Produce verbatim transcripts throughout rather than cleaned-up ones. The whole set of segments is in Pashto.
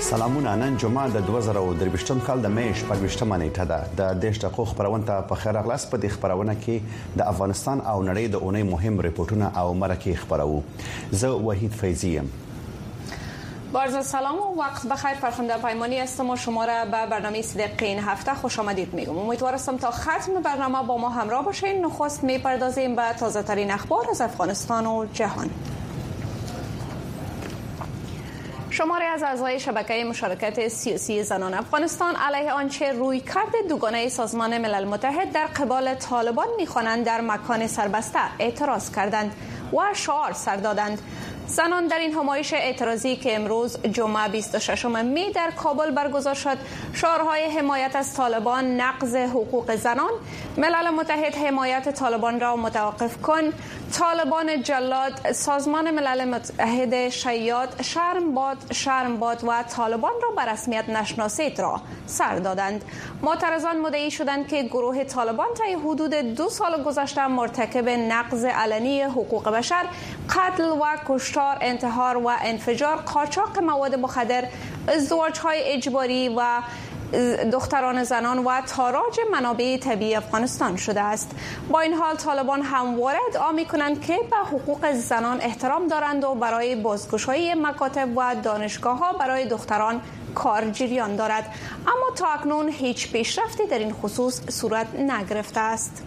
سلامونه. نن جمعه د دوه زره او درویشتم کال د مې شپږ نیټه ده. د دیش دقیقو خبرونه ته په خیر اغلاس په دې خبرونه کې د افغانستان او نړۍ د اونۍ مهم ریپورتونه او مرکه خبرو. زه وحید فیضی ام. با عرض سلام و وقت بخیر. فرخنده پیمانی هستم و شما را به برنامه سه دقیقه این هفته خوش آمدید میگم. امیدوارم تا ختم برنامه با ما همراه باشین. نخست میپردازیم به تازه ترین اخبار از افغانستان و جهان. شماری از اعضای شبکه مشارکت سیاسی زنان افغانستان علیه آنچه رویکرد دوگانه سازمان ملل متحد در قبال طالبان می‌خوانند در مکان سربسته اعتراض کردند و شعار سر دادند. زنان در این همایش اعتراضی که امروز جمعه بیست و ششم می در کابل برگزار شد، شعارهای حمایت از طالبان، نقض حقوق زنان، ملل متحد حمایت طالبان را متوقف کن، طالبان جلاد، سازمان ملل متحد شیاد، شرم باد، شرم باد و طالبان را به رسمیت نشناسید را سر دادند. معترضان مدعی شدند که گروه طالبان طی حدود دو سال گذشته مرتکب نقض علنی حقوق بشر، قتل و کشتار، انتحار و انفجار، قاچاق مواد مخدر، ازدواج‌های اجباری و دختران زنان و تاراج منابع طبیعی افغانستان شده است. با این حال طالبان همواره ادعا می‌کنند که به حقوق زنان احترام دارند و برای بازگشایی مکاتب و دانشگاه‌ها برای دختران کار جریان دارد، اما تا اکنون هیچ پیشرفتی در این خصوص صورت نگرفته است.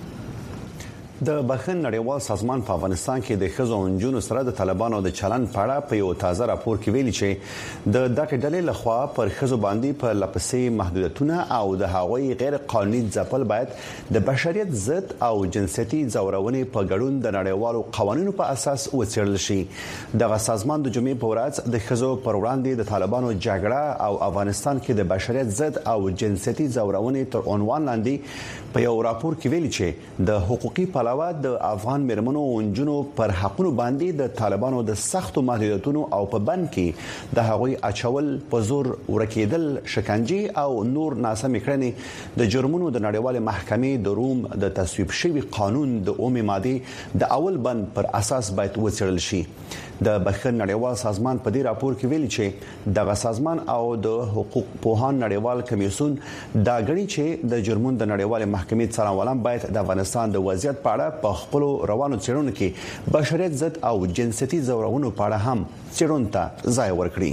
د بخښن نړیوال سازمان په افغانستان کې د ښځو او نجونو سره د طالبانو د چلن په اړه په یو تازه راپور کې ویلي چې د دغه ډلې لخوا پر ښځو باندې په لپسې محدودیتونه او د هغوی غیر قانوني ځپل باید د بشریت ضد او جنسيتي ځورونې په ګډون د نړیوالو قوانینو په اساس وڅېړل شي. دغه سازمان د جمعې په ورځ د ښځو پر وړاندې د طالبانو جګړه او افغانستان کې د بشریت ضد او جنسيتي ځورونې تر عنوان لاندې په یو راپور کې ویلي چې د حقوقي علاوه د افغان مرمنو او انجونو پر حقونو باندې د طالبانو د سختو محدودیتونو او په بند کې د هغوی اچول، په زور ورکیدل، شکنجه او نور ناسم کړنې د جرمونو د نړیوال محکمې د روم د تصویب شوی قانون د اومه ماده د اول بند پر اساس باید وڅېړل شي. د بخښن نړیوال سازمان په دې راپور کې ویلي چې دغه سازمان او د حقوق پوهان نړیوال کمیسیون دا غړي چې د جرمونو د نړیوال محکمې څارنوالان باید د افغانستان د وضعیت په اړه په خپل روانو څېړنو کې بشریت ضد او جنسيتي ځورونو په اړه هم څېړنو ته ځای ورکړي.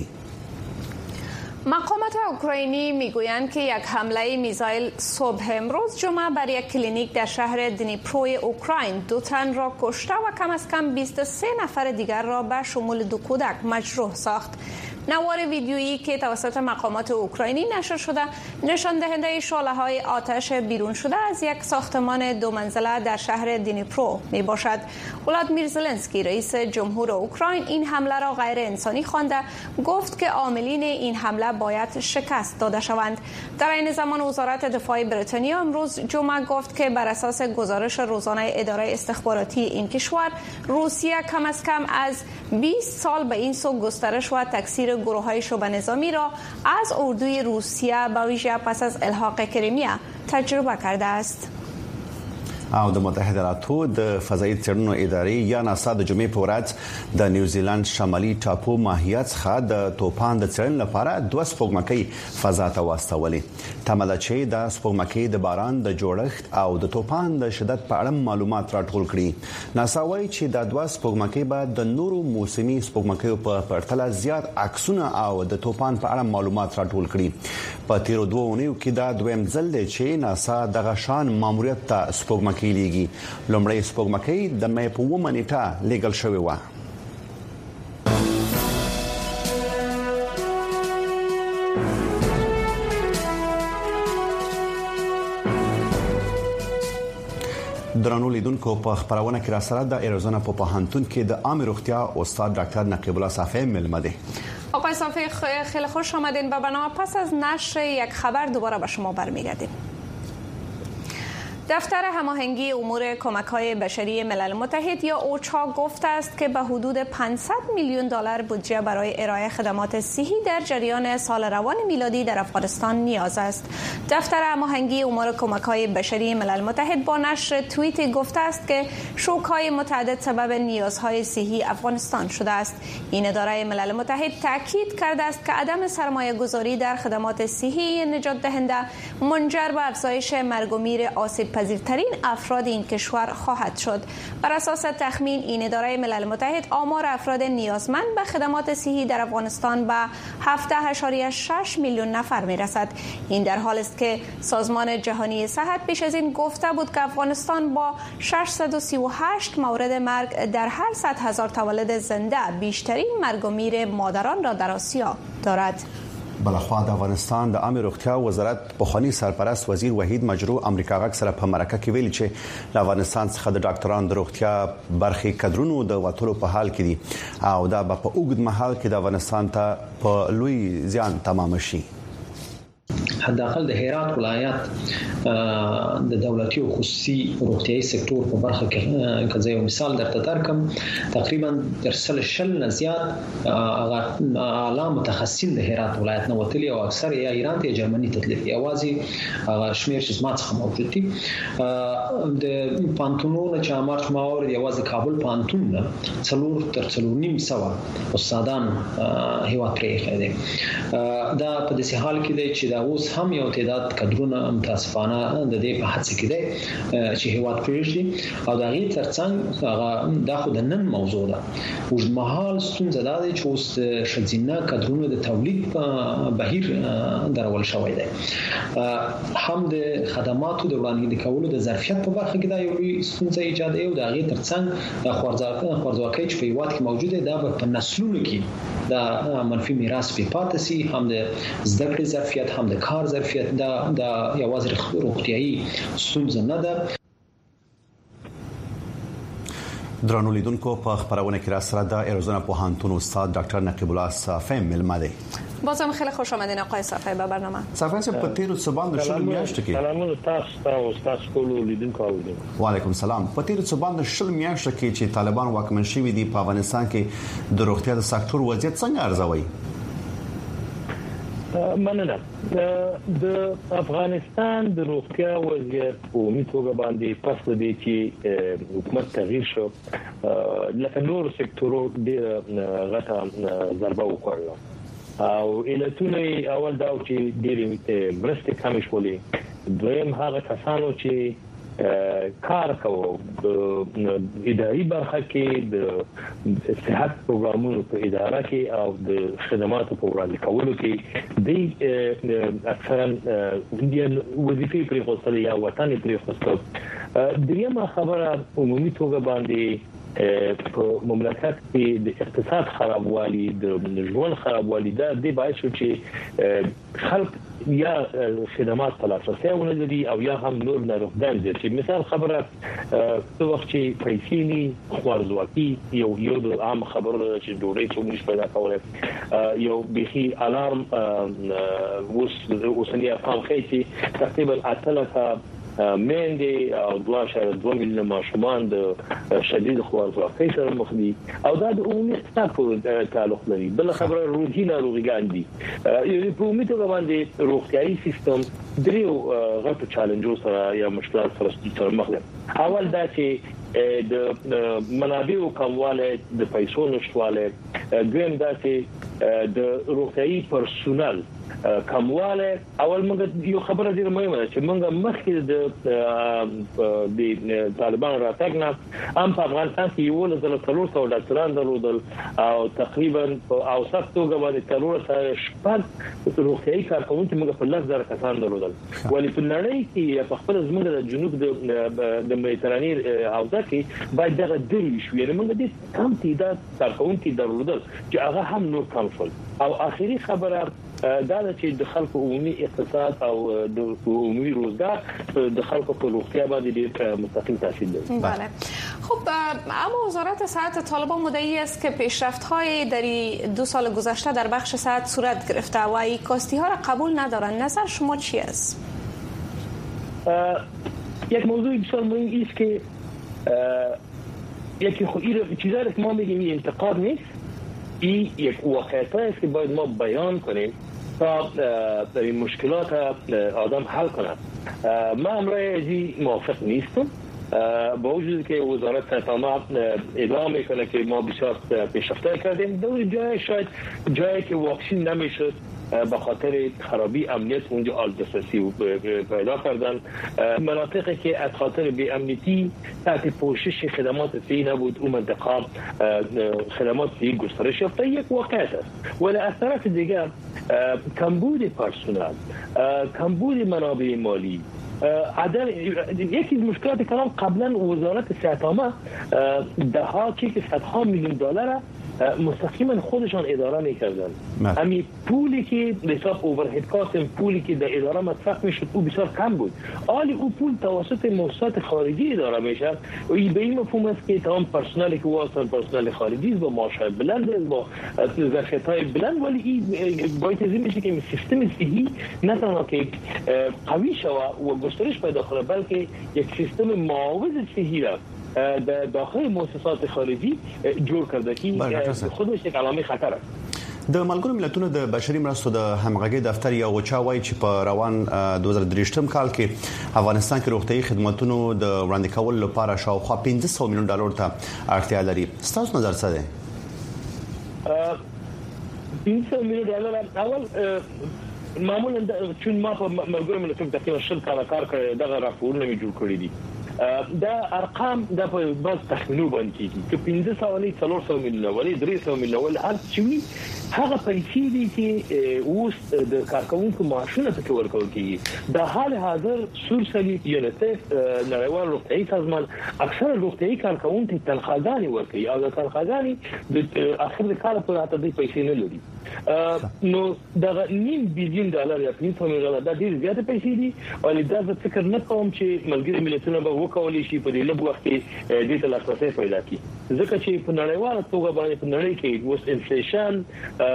مقامات اوکراینی میگویند که یک حمله میزایل صبح امروز جمعه بر یک کلینیک در شهر دنیپروی اوکراین دو تن را کشته و کم از کم بیست و سه نفر دیگر را به شمول دو کودک مجروح ساخت. نوار ویدیویی که توسط مقامات اوکراینی نشر شده نشان دهنده شعله‌های آتش بیرون شده از یک ساختمان دو منزله در شهر دنیپرو می باشد. ولادیمیر زلنسکی رئیس جمهور اوکراین این حمله را غیر انسانی خوانده، گفت که عاملین این حمله باید شکست داده شوند. در این زمان وزارت دفاع بریتانیا امروز جمعه گفت که بر اساس گزارش روزانه اداره استخباراتی این کشور، روسیه کم از کم از بیست سال به این سو گسترش و تکثیر گروه‌های شبه نظامی را از اردوی روسیه به ویژه پس از الحاق کریمیا تجربه کرده است. او د متحده ایالاتو د فضایي څېړنو ادارې یا ناسا د جمعې په ورځ د نیوزیلند شمالي ټاپو ماهیت څخه د توپان د څېړنې لپاره دوه سپوږمکۍ فضا ته واستولې. تمه ده چې د سپوږمکۍ د باران د جوړښت او د توپان د شدت په اړه معلومات راټول کړي. ناسا وایي چې د دوه سپوږمکۍ به د نورو موسمي سپوږمکیو په پرتله زیات عکسونه او د توپان په اړه معلومات راټول کړي. په تیرو دوه اونیو کې دا دویم ځل دی چې ناسا دغه شان ماموریت ته سپوږمکۍ لیږي. لومړی سپوږمکۍ د مې په اوومه نیټه لیږل شوې وه. درنو لیدونکو، په خبرونه کې را سره د ایریزونا په پوهنتون کې د عامه روغتیا استاد ډاکټر نقیب الله صافی ملمه ده. آقای صافی خیلی خوش آمدین به برنامه. پس از نشر یک خبر دوباره به شما برمیگردیم. دفتر هماهنگی امور کمک‌های بشری ملل متحد یا اوچا گفته است که به حدود پانصد میلیون دلار بودجه برای ارائه خدمات صحی در جریان سال روان میلادی در افغانستان نیاز است. دفتر هماهنگی امور کمک‌های بشری ملل متحد با نشر توییتی گفته است که شوک‌های متعدد سبب نیازهای صحی افغانستان شده است. این اداره ملل متحد تاکید کرده است که عدم سرمایه‌گذاری در خدمات صحی نجات دهنده منجر به افزایش مرگ و میر آسیب پذیرترین افراد این کشور خواهد شد. بر اساس تخمین این اداره ملل متحد آمار افراد نیازمند به خدمات صحی در افغانستان به هفده ممیز شش میلیون نفر میرسد. این در حالی است که سازمان جهانی صحت پیش از این گفته بود که افغانستان با ششصد و سی و هشت مورد مرگ در هر صد هزار تولد زنده بیشترین مرگ و میر مادران را در آسیا دارد. بلخوا د افغانستان د عامه روغتیا وزارت پخوانی سرپرست وزیر وحید مجروح امریکا غږ سره په مرکه کې ویلي چې د افغانستان څخه د ډاکټرانو د روغتیا برخې کډرونو د وټولو په حال کې دي او دا په اوږد مهال کې د افغانستان ته په لوی زیان تمام شي. حداقل د هرات ولایت د دولتي او خصوصي روغتيایي سکتور په برخه کې کزه یو مثال درته درکم تقریبا در سل شل نه زیات اعلی متخصصین د هرات ولایت نه وتلي او اکثر یا ایران ته جرمني تدلی اوازي شمیر چې ما څخه موجود دي د پانتونونو چې امرچ ماور دی اوازي کابل پانتون نه څلور تر څلور نیم سوا استادان هیوا پرې خېده دا په دې حال کې دی چې دا اوس هم یو تعداد کډرونه متاسفانه د دې په هڅه کې دي چې هیواد پرېږدي او دا غي ترڅنګ هغه د خود نن موضوع ده اوس مهال ستونزه ده چې اوس شذینه کډرونه د تولید په بهیر درول شوی دی هم د خدماتو د وړاندې کولو د ظرفیت په برخه کې دا یو لوی ستونزه ایجاد دی او دا غي ترڅنګ د خوارځواکۍ خوارځواکۍ چې په هیواد کې موجوده ده په نسلونو کې دا منفي میراث په پاتې سي هم د زده کړې ظرفیت هم د کار ظرفیت دا د یوازې روغتيایي ستونزه نه ده. درنو لیدونکو په خبرونه کې را سره د ایروزنا پوهنتون استاد ډاکټر نقیب الله صافی ملما دی. بازم خیلی خوش آمدین آقای صافی به برنامه. صافی صاحب په تیرو څه باندې شل میاشتې کې سلامونه تاسو او تاسو ټول لیدونکو او وعلیکم سلام. په تیرو څه باندې شل میاشتې کې چې طالبان واکمن شوي دي په افغانستان کې د روغتیا د سکتور وضعیت څنګه ارزوي؟ مننه. د افغانستان د روغتیا وضعیت په میتوګه باندې پس د دې چې حکومت تغییر شو لکه نور سکتورو د غټه ضربه وکړه او علتونه اول دا چې ډېرې مرستې کمې شولې دویم هغه کسانو چې کار کوي د اداري برخه کې د صحت پروګرامونو په اداره کې او د خدماتو په وړاندې کولو کې د اکثرا د وظیفې پرې خوستل یا وطن پرې خوستل دریمه خبره عمومي توګه باندې په مملکت کې د اقتصاد خرابوالي د ژوند خرابوالي دا د باعث شو چې خلک یا خدمات په لاسرسي ولري او یا هم نور ناروغان دي چې مثال خبره څو وخت چې پیسې نه خوارځواکي یو یو د عام خبره چې ډوړې څو مش پیدا کوله یو بيخي الارم وس اوسنی افغان خېتي تقریبا اتلته مېندې او دوه شر دوه میلیونه ماشومان د شدید خوارځواکۍ سره مخ دي او دا د عمومي اقتصاد په تعلق لري. بل خبره روحي ناروغان دي یو په عمومي توګه باندې روغتيایي سیستم دریو غټو چالنجو سره یا مشکلات سره مخ دي. اول دا چې د منابعو کمواله د پیسو نشټواله دویم دا چې د روغتيایي پرسونل کمواله اول موږ یو خبره ډیره مهمه ده چې موږ مخکې د د طالبان راتګ نه هم په افغانستان کې یو له څلور سوه ډاکټران درلودل او تقریبا په اوسط توګه باندې څلور سوه شپږ روغتيایي کارکوونکي موږ په لس زره کسان درلودل ولې په نړۍ کې په خپل زموږ د جنوب د د مدیترانې حوزه کې باید دغه درې شو یعنې موږ د کم تعداد کارکوونکي درلودل چې هغه هم نور کم شول او اخیری خبره دا چې د خلکو عمومي اقتصاد او د عمومي روزګار د خلکو په روغتیا باندې ډېر مستقیم تاثیر داره. بله. خب اما وزارت صحت طالبان مدعی است که پیشرفت‌های در دو سال گذشته در بخش صحت صورت گرفته و این کاستی ها را قبول ندارند. نظر شما چی است؟ یک موضوع بسیار مهم است که یکی خود این چیزایی که ما میگیم این انتقاد نیست، این یک واقعیت است که باید ما بیان کنیم تا این مشکلات آدم حل کنند. ما امروز ازی موافق نیستم، با وجود که وزارت صحت عامه اعلام میکنه که ما بسیار پیشرفته کردیم، در جای شاید جایی که واکسین نمیشد به خاطر خرابی امنیت اونجا آل دسترسی پیدا کردن، مناطقی که از خاطر بی امنیتی تحت پوشش خدمات صحی نبود اون منطقه خدمات صحی گسترش یافته، یک واقعیت است. ولی از طرف دیگر کمبود پرسنل، کمبود منابع مالی، عدم یکی از مشکلات کلام قبلا وزارت صحت عامه ده ها که صدها میلیون دلار مستقیما خودشان اداره میکردن. همین پولی که حساب اوورهد کاست، پولی که در اداره مصرف میشد او بسیار کم بود. حالی او پول توسط مؤسسات خارجی اداره میشه و این به این مفهوم است که تمام پرسنلی که واسطه پرسنل خارجی با معاشهای بلند با ظرفیت‌های بلند، ولی این باید تضمین میشه که سیستم صحی نه تنها که قوی شود و گسترش پیدا کنه، بلکه یک سیستم معاوض صحی را در داخل مؤسسات خارجی جوړ کرده که خودش یک علامه خطر است. د ملګرو ملتونو د بشري مرستو د همغږي دفتر یو غوچا وایي چې په روان دوه زره درې کال کې افغانستان کې روغتيایي خدماتونو د وړاندې کولو لپاره شاوخوا پنځه سوه میلیون ډالر ته اړتیا لري. ستاسو نظر څه دی؟ پنځه سوه میلیون ډالر اول معمولا چون ما په ملګرو ملتونو تقریبا شل کال کار کړی، دغه راپورونه می جوړ کړی دي. دا ارقام د په بس تخمینو باندې کیږي چې پنځه سوه نه څلور سوه میلیون ولې درې سوه میلیون ولې هر څومره هغه پیسې دي چې اوس د کارکونکو معاشونه ته ورکول کیږي. د حال حاضر سور صلیب یونیسف نړیوال روغتیايي سازمان اکثر روغتیايي کارکونکو تنخواهګانې ورکوي او د تنخواهګانې د اخر کال په اړه د پیسې نه لري. نو دا نیم بیلیون ډالر یا پنځه میلیون ډالر د ډیر زیات پیسې دي، ولې دا زه فکر نه کوم چې ملګري ملتونه به وکولای شي په دې لږ وخت کې دې ته لاسرسي پیدا کړي، ځکه چې په نړیواله توګه باندې په نړۍ کې اوس انفلیشن،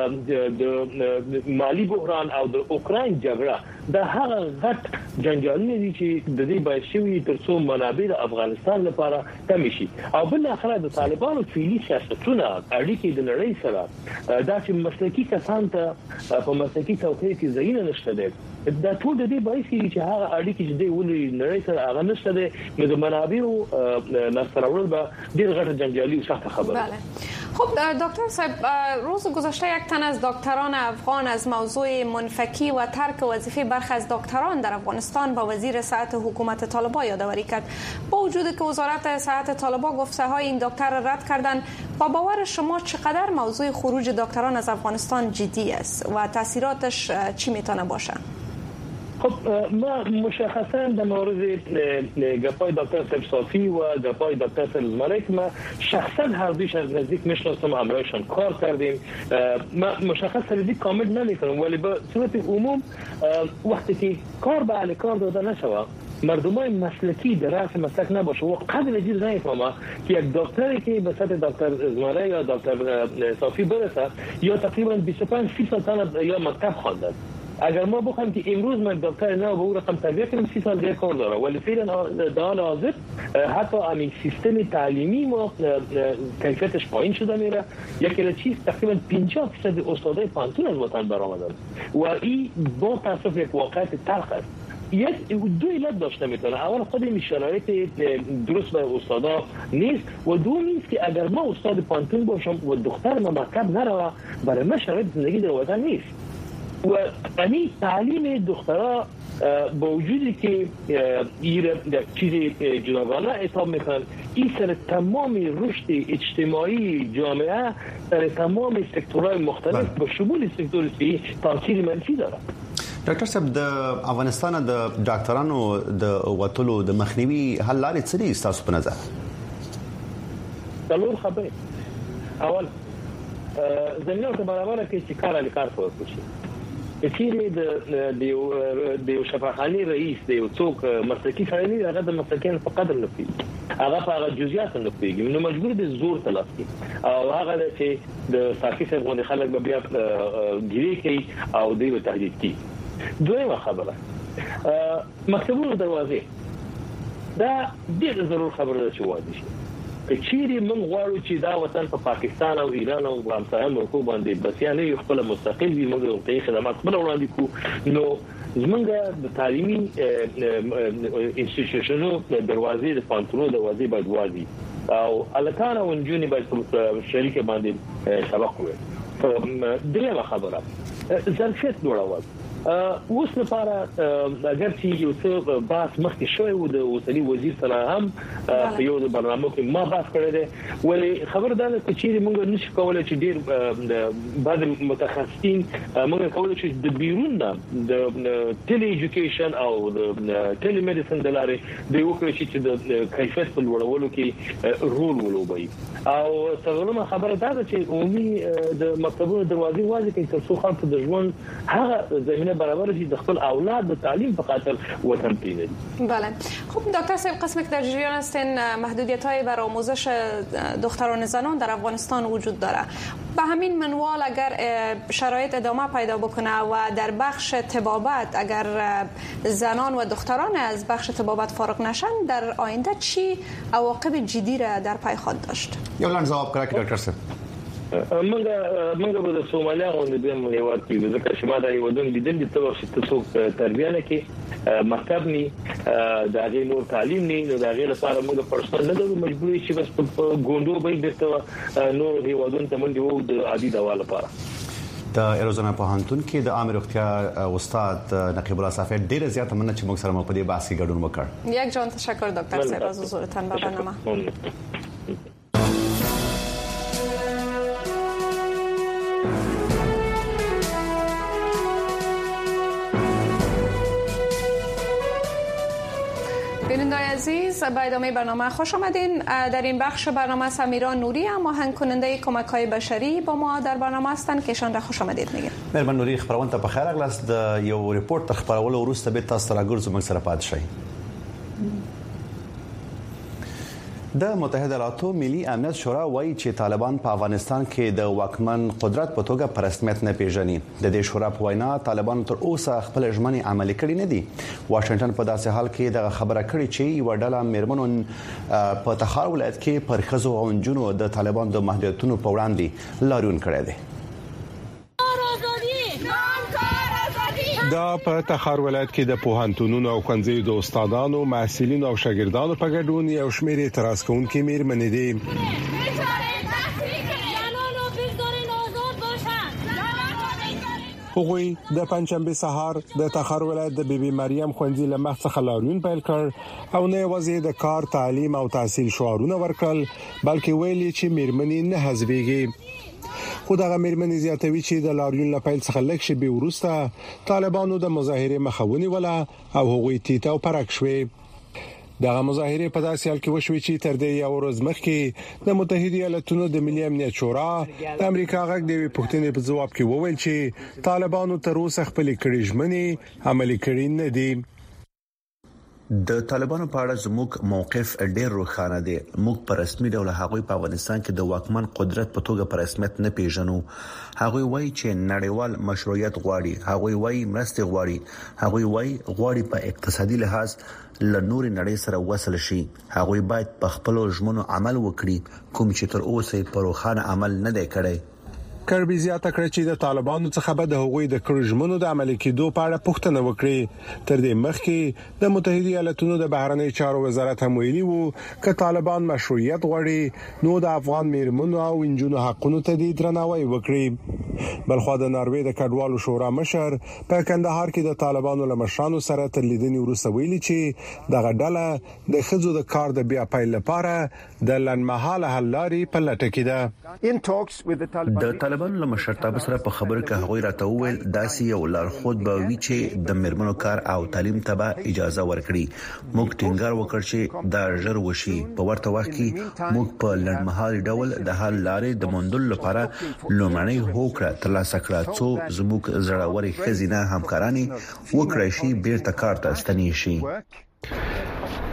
د مالی بحران او د اوکراین جګړه دا هغه غټ جنجالونه دي چې د دې باعث شوي ترڅو منابع د افغانستان لپاره کم شي. او بل اخره د طالبانو فعلی سیاستونه اړیکې د نړۍ سره دا چې مسلکي کسان ته په مسلکي څوکۍ کې ځای نه نشته دی، دا ټول د دې باعث کیږي چې هغه اړیکې چې دی ولې نړۍ سره هغه نشته دی، نو د منابعو لاسته راوړل به ډېر غټ جنجالي او سخت خبره. بله. خب دکتر صاحب، روز گذشته یک تن از دکتران افغان از موضوع منفکی و ترک وظیفه برخی از دکتران در افغانستان با وزیر صحت حکومت طالبان یادآوری کرد. با وجود که وزارت صحت طالبان گفته های این دکتر را رد کردند، با باور شما چقدر موضوع خروج دکتران از افغانستان جدی است و تاثیراتش چی میتونه باشه؟ خب ما مشخصا در مورد گپای دکتر صاحب صافی و گپای دکتر صاحب زمرک ما شخصا هر دویش از نزدیک میشناسم، همراهشان کار کردیم. ما مشخص سردی کامل نمیکنم، ولی به صورت عموم وقتی که کار به اهل کار داده نشوه، مردمای مسلکی در رأس مسلک نباشه و قدر جیر نمیفهمه که یک دکتری که به سطح دکتر زمره یا دکتر صافی برسه یا تقریبا بیست و پنج سی سال تنه یا مکتب خواندن. اگر ما بخوایم که امروز من دکتر نو به او رقم تربیت کنیم سی سال دیگه کار داره، ولی فعلا در حال حاضر حتی همین سیستم تعلیمی ما کیفیتش پایین شده میره. یکی چیز تقریبا پنجاه درصد استادای پانتون از وطن برآمدن و این با تاسف یک واقعیت تلخ است. یک دو علت داشته میتونه. اول خود این شرایط درست برای استادا نیست و دوم نیست که اگر ما استاد پانتون باشم و دختر ما مکتب نروه، برای من شرایط زندگی در وطن نیست. و یعنی تعلیم دخترها با وجودی که این چیز جداگانه حساب میکنن، این سر تمام رشد اجتماعی جامعه سر تمام سکتورهای مختلف به شمول سکتور صحی تاثیر منفی داره. ډاکټر صاحب، د افغانستان د ډاکټرانو د وټلو د مخنیوي حل لارې څه دي تاسو په نظر؟ څلور خبرې. اول زمينه ته برابر کې چې کار علی کار کوي چیرې د د یو شفاخاني رئیس د یو څوک مسلکی سره نه هغه د مسلکین په قدر نه پیږي، هغه په هغه جزئیات نه پیږي، نو مجبور دي زور تلاسي او هغه چې د ساقي څخه غوډه خلک به بیا ګیری کوي او دوی به تهدید کوي. دویمه خبره، مکتبونو دروازې دا ډېر ضرور خبره ده چې واده شي. کچيري من غواړو چې دا وطن په پاکستان او ایران او افغانستان مرکو باندې بس یا نه خپل مستقل وي، موږ ته خدمات خپل وړاندې کوو. نو زمونږ د تعلیمي انسټیټیوشنونو دروازې د پانتونو دروازې باید وازي او الکان او انجونی باید شریک باندې سبق وي. دغه خبره ظرفیت جوړول اوس لپاره اگر چې یو څه باس مخکې شوی و د اوسنی وزیر سره هم په یو برنامه کې ما باس کړی دی، ولی خبر ده چې موږ نشو کولای چې ډیر بعض متخصصین موږ کولای چې د بیرون د ټیلی ایجوکیشن او د ټیلی میډیسن د لارې د یو کړی چې د کیفیت په لوړولو کې رول ولوبي. او څلورمه خبره ده چې عمومي د مکتبونو دروازې وازي کوي تر څو خلک د ژوند هغه زمينه برابر شي د خپل اولاد د تعلیم په خاطر وطن پیژني. بله. خب دکتر صاحب، قسمی که در جریان هستین محدودیت‌های بر آموزش دختران زنان در افغانستان وجود داره. به همین منوال اگر شرایط ادامه پیدا بکنه و در بخش طبابت اگر زنان و دختران از بخش طبابت فارغ نشن، در آینده چی عواقب جدی را در پی خواهد داشت؟ یو لاند جواب کړه دکتر صاحب. منګه منګه به د سومالیا غونډې د مليوات کې ځکه چې ما دا یو دن لیدل د تور چې څوک تربیه نه کې مکتب نه د هغه نور تعلیم نه نو د هغه لپاره موږ پرسنل نه د مجبوري چې بس په ګوندو به درته نور دی ودون ته منډي وو د عادي دوا لپاره. د ایروزنا پوهنتون کې د عامه روغتیا استاد نقیب الله صافی ډیر زیات مننه چې موږ سره په دې بحث کې ګډون وکړ. یک جان تشکر دکتر صاحب از حضورتان به برنامه. بینندگان عزیز، به ادامه برنامه خوش آمدین. در این بخش برنامه سمیرا نوری هم آهنگ کننده کمک‌های بشری با ما در برنامه هستند که ایشان را خوش آمدید میگیم. مهربان نوری، خبرونه ته په خیر اغلاست. د یو ریپورت خبرولو وروسته به تاسو راګرځو موږ سره پات شئ. د متحده ایالاتو ملي امنیت شورا وایي چې طالبان په افغانستان کې د واکمن قدرت په توګه په رسمیت نه پیژني. د دې شورا په وینا طالبان تر اوسه خپل ژمنې عملي کړې نه دي. واشنگټن په داسې حال کې د خبره کړې چې یو ډله میرمنو په تخار ولایت کې پر ښځو او نجونو د طالبان د محدودیتونو په وړاندې لاریون کړی دی. دا په تخار ولایت کې د پوهنتونونو او ښوونځیو د استادانو، محصلینو او شاګردانو په ګډون یو شمېر اعتراض کوونکي میرمنې دي. هغوی د پنځشنبه سهار د تخار ولایت د بیبي مریم ښوونځي له مخ څخه لاریون پیل کړ او نه یوازې د کار، تعلیم او تحصیل شعارونه ورکړل، بلکې ویلي چې میرمنې نه حذفيږي. خو دغه میرمنې زیاتوي چې د لاریون لپاره څخه لږ شی وروسته طالبانو د مظاهره مخاوني ولا او هغوی تیته او پرک شوي. دغه مظاهره په داسې حال کې وشوي چې تر دې یو ورځ مخکې د متحده ایالاتونو د ملي امنیت شورا د امریکا غږ د پښتنې په ځواب کې وویل چې طالبانو تر اوسه خپل کړي ژمنې عملي کړي نه دي. د طالبانو په اړه زموږ موقف ډېر روښانه دی. موږ په رسمي ډول هغوی په افغانستان کې د واکمن قدرت په توګه په رسمیت نه پیژنو. هغوی وایي چې نړیوال مشروعیت غواړي، هغوی وایي مرسته غواړي، هغوی وایي غواړي په اقتصادي لحاظ له نوري نړۍ سره وصل شي. هغوی باید په خپل ژمنو عمل وکړي، کوم چې تر اوسه په روښانه عمل نه دی کړی. کربي زیاته کړ چې د طالبانو څخه به د هغوی د کړو ژمنو د عملي کېدو په اړه پوښتنه وکړي. تر دې مخکې د متحده ایالاتونو د بهرنی چارو وزارت هم ویلي وو چې طالبان مشروعیت غواړي نو د افغان میرمنو او انجونو حقونو ته د درناوی وکړي. بلخو د ناروې د کډوالو شورا مشر په کندهار کې د طالبانو له مشرانو سره تر لیدنې وروسته ویلي چې دغه ډله د خځو د کار د بیا پیل لپاره د لنمحاله حل لارې په لټه کې ده. د طالبانو له مشرتابه سره په خبرو کې هغوی راته وویل داسې یو لارښود به وي چې د میرمنو کار او تعلیم ته به اجازه ورکړي. موږ ټینګار وکړ چې دا ژر وشي. په ورته وخت کې موږ په لړمحال ډول د حل لارې د موندلو لپاره لومړنۍ هوکړه ترلاسه کړه څو زموږ زړورې ښځینه همکارانې وکړای شي بیرته کار ته ستنې شي.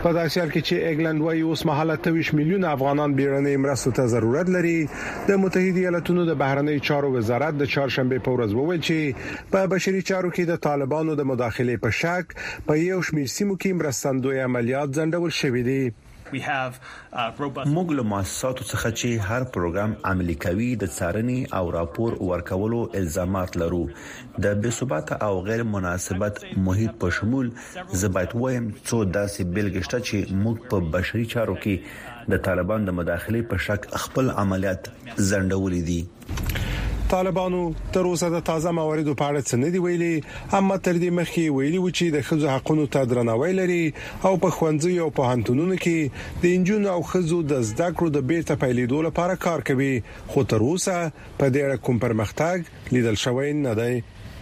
په داسې حال کې چې ایګلند وايي اوس مهاله تویش میلیون افغانان بیرنۍ مرستو ته ضرورت لري. د متحده ایالاتونو د بهرنی چارو وزارت د چهارشنبه په ورځ وویل چې په بشري چارو کې د طالبانو د مداخله په شک په یو شمېر سیمو کې مرستندوی عملیات ځنډول شوې دي. موږ له مؤسساتو څخه چې هر پروګرام عملي کوي د څارنې او راپور ورکولو الزامات لرو. د بې ثباته او غیر مناسبت محیط په شمول زبایت وایم څو داسې بلګشته چې موږ په بشري چارو کې د طالبان د مداخله په شک خپل عملیات ځنډولې دي. طالبانو تر اوسه د تازه مواردو په اړه څه نه دی ویلي، اما تر دې مخکې ویلي و چې د ښځو حقوقو ته درناوی لري او په ښوونځي او پوهنتونونو کې د انجونو او ښځو د زده کړو د بیرته پیلېدو لپاره کار کوي، خو تر اوسه په دې اړه کوم پرمختګ لیدل شوی نه دی.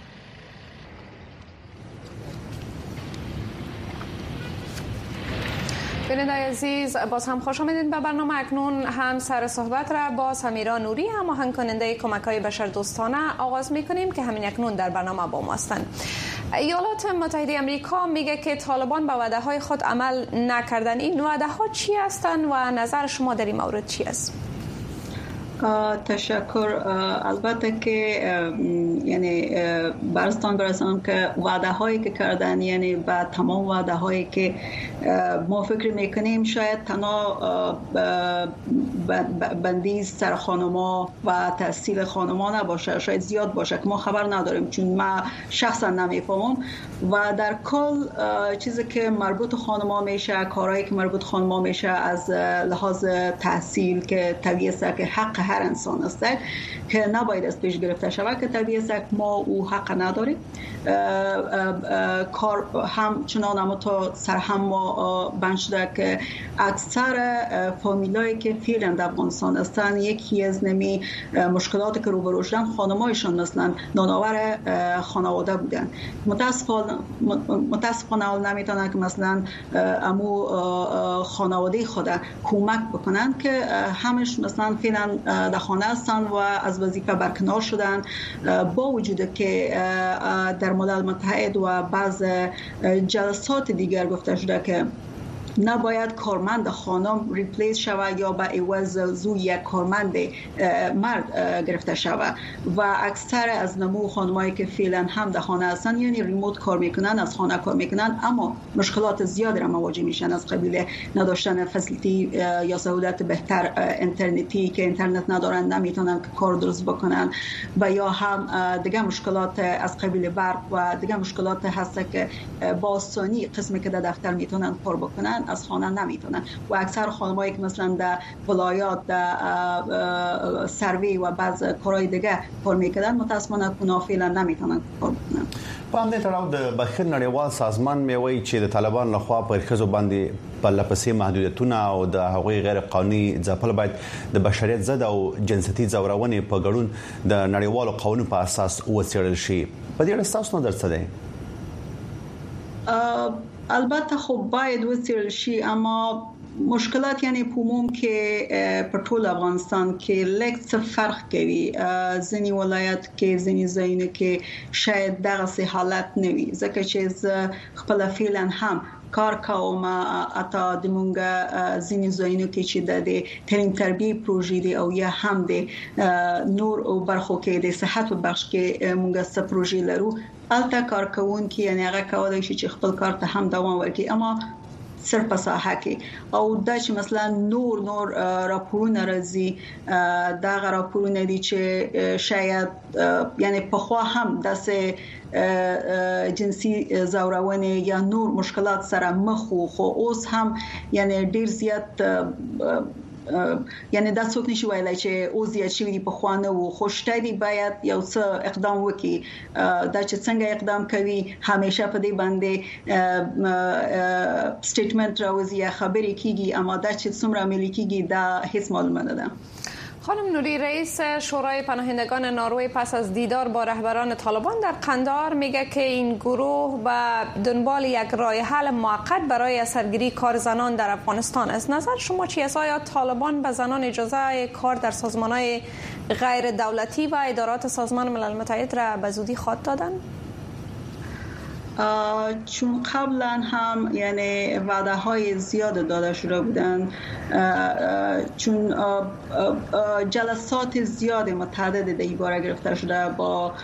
بینندگان عزیز، باز هم خوش آمدید به برنامه. اکنون هم سر صحبت را با سمیرا نوری، هماهنگ کننده کمک‌های بشردوستانه آغاز می‌کنیم که همین اکنون در برنامه با ما هستند. ایالات متحده آمریکا میگه که طالبان به وعده‌های خود عمل نکردن. این وعده‌ها چی هستند و نظر شما در این مورد چی است؟ تشکر. البته که یعنی برستان برسانم که وعده هایی که کردن، یعنی با تمام وعده هایی که ما فکر میکنیم شاید تنها بندیز سر خانما و تحصیل خانما نباشه، شاید زیاد باشه که ما خبر نداریم چون ما شخصا نمیفهمم. و در کل چیزی که مربوط خانما میشه، کارهایی که مربوط خانما میشه از لحاظ تحصیل که طبیعی است که حق هر انسان است که نباید از پیش گرفته شود، که طبیعی است ما او حق نداریم. کار هم چنان اما تا سر هم ما بند شده که اکثر فامیلایی که فعلا در افغانستان هستند یکی از نمی مشکلاتی که روبرو شدن خانمایشان مثلا نانآور خانواده بودن. متاسفانه متاسفانه نمیتونن که مثلا امو خانواده خود کمک بکنن که همش مثلا فعلا در خانه هستن و از وظیفه برکنار شدن، با وجود که در ملل متحد و بعض جلسات دیگر گفته شده که نباید کارمند خانم ریپلیس شود یا به عوض زو یک کارمند مرد گرفته شود و اکثر از نمو خانمایی که فعلا هم در خانه هستن یعنی ریموت کار میکنن، از خانه کار میکنن، اما مشکلات زیادی را مواجه میشن از قبیل نداشتن فسیلیتی یا سهولت بهتر اینترنتی که اینترنت ندارن، نمیتونن کار درست بکنن و یا هم دیگه مشکلات از قبیل برق و دیگه مشکلات هست که با آسانی قسمی که در دفتر میتونن کار بکنن از خانه نمیتونن و اکثر خانمایی که مثلا در ولایات در سروی و بعض کارهای دیگه کار میکردن متاسفانه اونا فعلا نمیتونن کار بکنن. په همدې تړاو د بشر نړیوال سازمان میوي چې د طالبان لخوا پر ښځو باندې په لپسې محدودیتونه او د هغوی غیر قانوني ځپل باید د بشریت ضد او جنسیتي ځورونې په ګډون د نړیوالو قوانینو په اساس وڅېړل شي. په دې اړه تاسو نظر څه دی؟ البته خب باید وڅېړل شي، اما مشکلات یعنی پوموم که پر ټول افغانستان کې لږ څه فرق کوي. ځینې ولایت کې ځینې ځایونه کې شاید دغه حالت نه وي، ځکه چې زه خپل فعلا هم کار کوم اته د مونږ ځینې ځایونو کې چې د تعلیم تربیه پروژې دی او یا هم د نور او برخو کې د صحت په بخش کې مونږ څه پروژې لرو. البته کارکونکي یعنی هغه کولای شي چې خپل کار ته هم دوام ورکړي، اما صرف په ساحه کې او دا چې مثلا نور نور راپورونه راځي، دا غو راپورونه دي چې شاید یعنی په خو هم داسې جنسي ځورونه یا نور مشکلات سره مخ خو اوس هم یعنی ډیر زیات یعنی دا څوک نشي ویلای چې او زیات شي په خوانه وو خوشته دی باید یو څه اقدام وکړي. دا چې څنګه اقدام کوي همیشه په دې باندې سټیټمنټ راوځي یا خبرې کیږي، اما دا چې څومره عملي کیږي دا هیڅ معلومه نه ده. خانم نوری، رئیس شورای پناهندگان نروژ پس از دیدار با رهبران طالبان در قندهار میگه که این گروه به دنبال یک راه حل موقت برای سرگیری کار زنان در افغانستان است. نظر شما چی است؟ آیا طالبان به زنان اجازه کار در سازمان‌های غیر دولتی و ادارات سازمان ملل متحد را به زودی خواهد دادند؟ چون قبلا هم یعنی وعده های زیاد داده شده بودن، چون جلسات زیاد متعدد در این باره گرفته شده با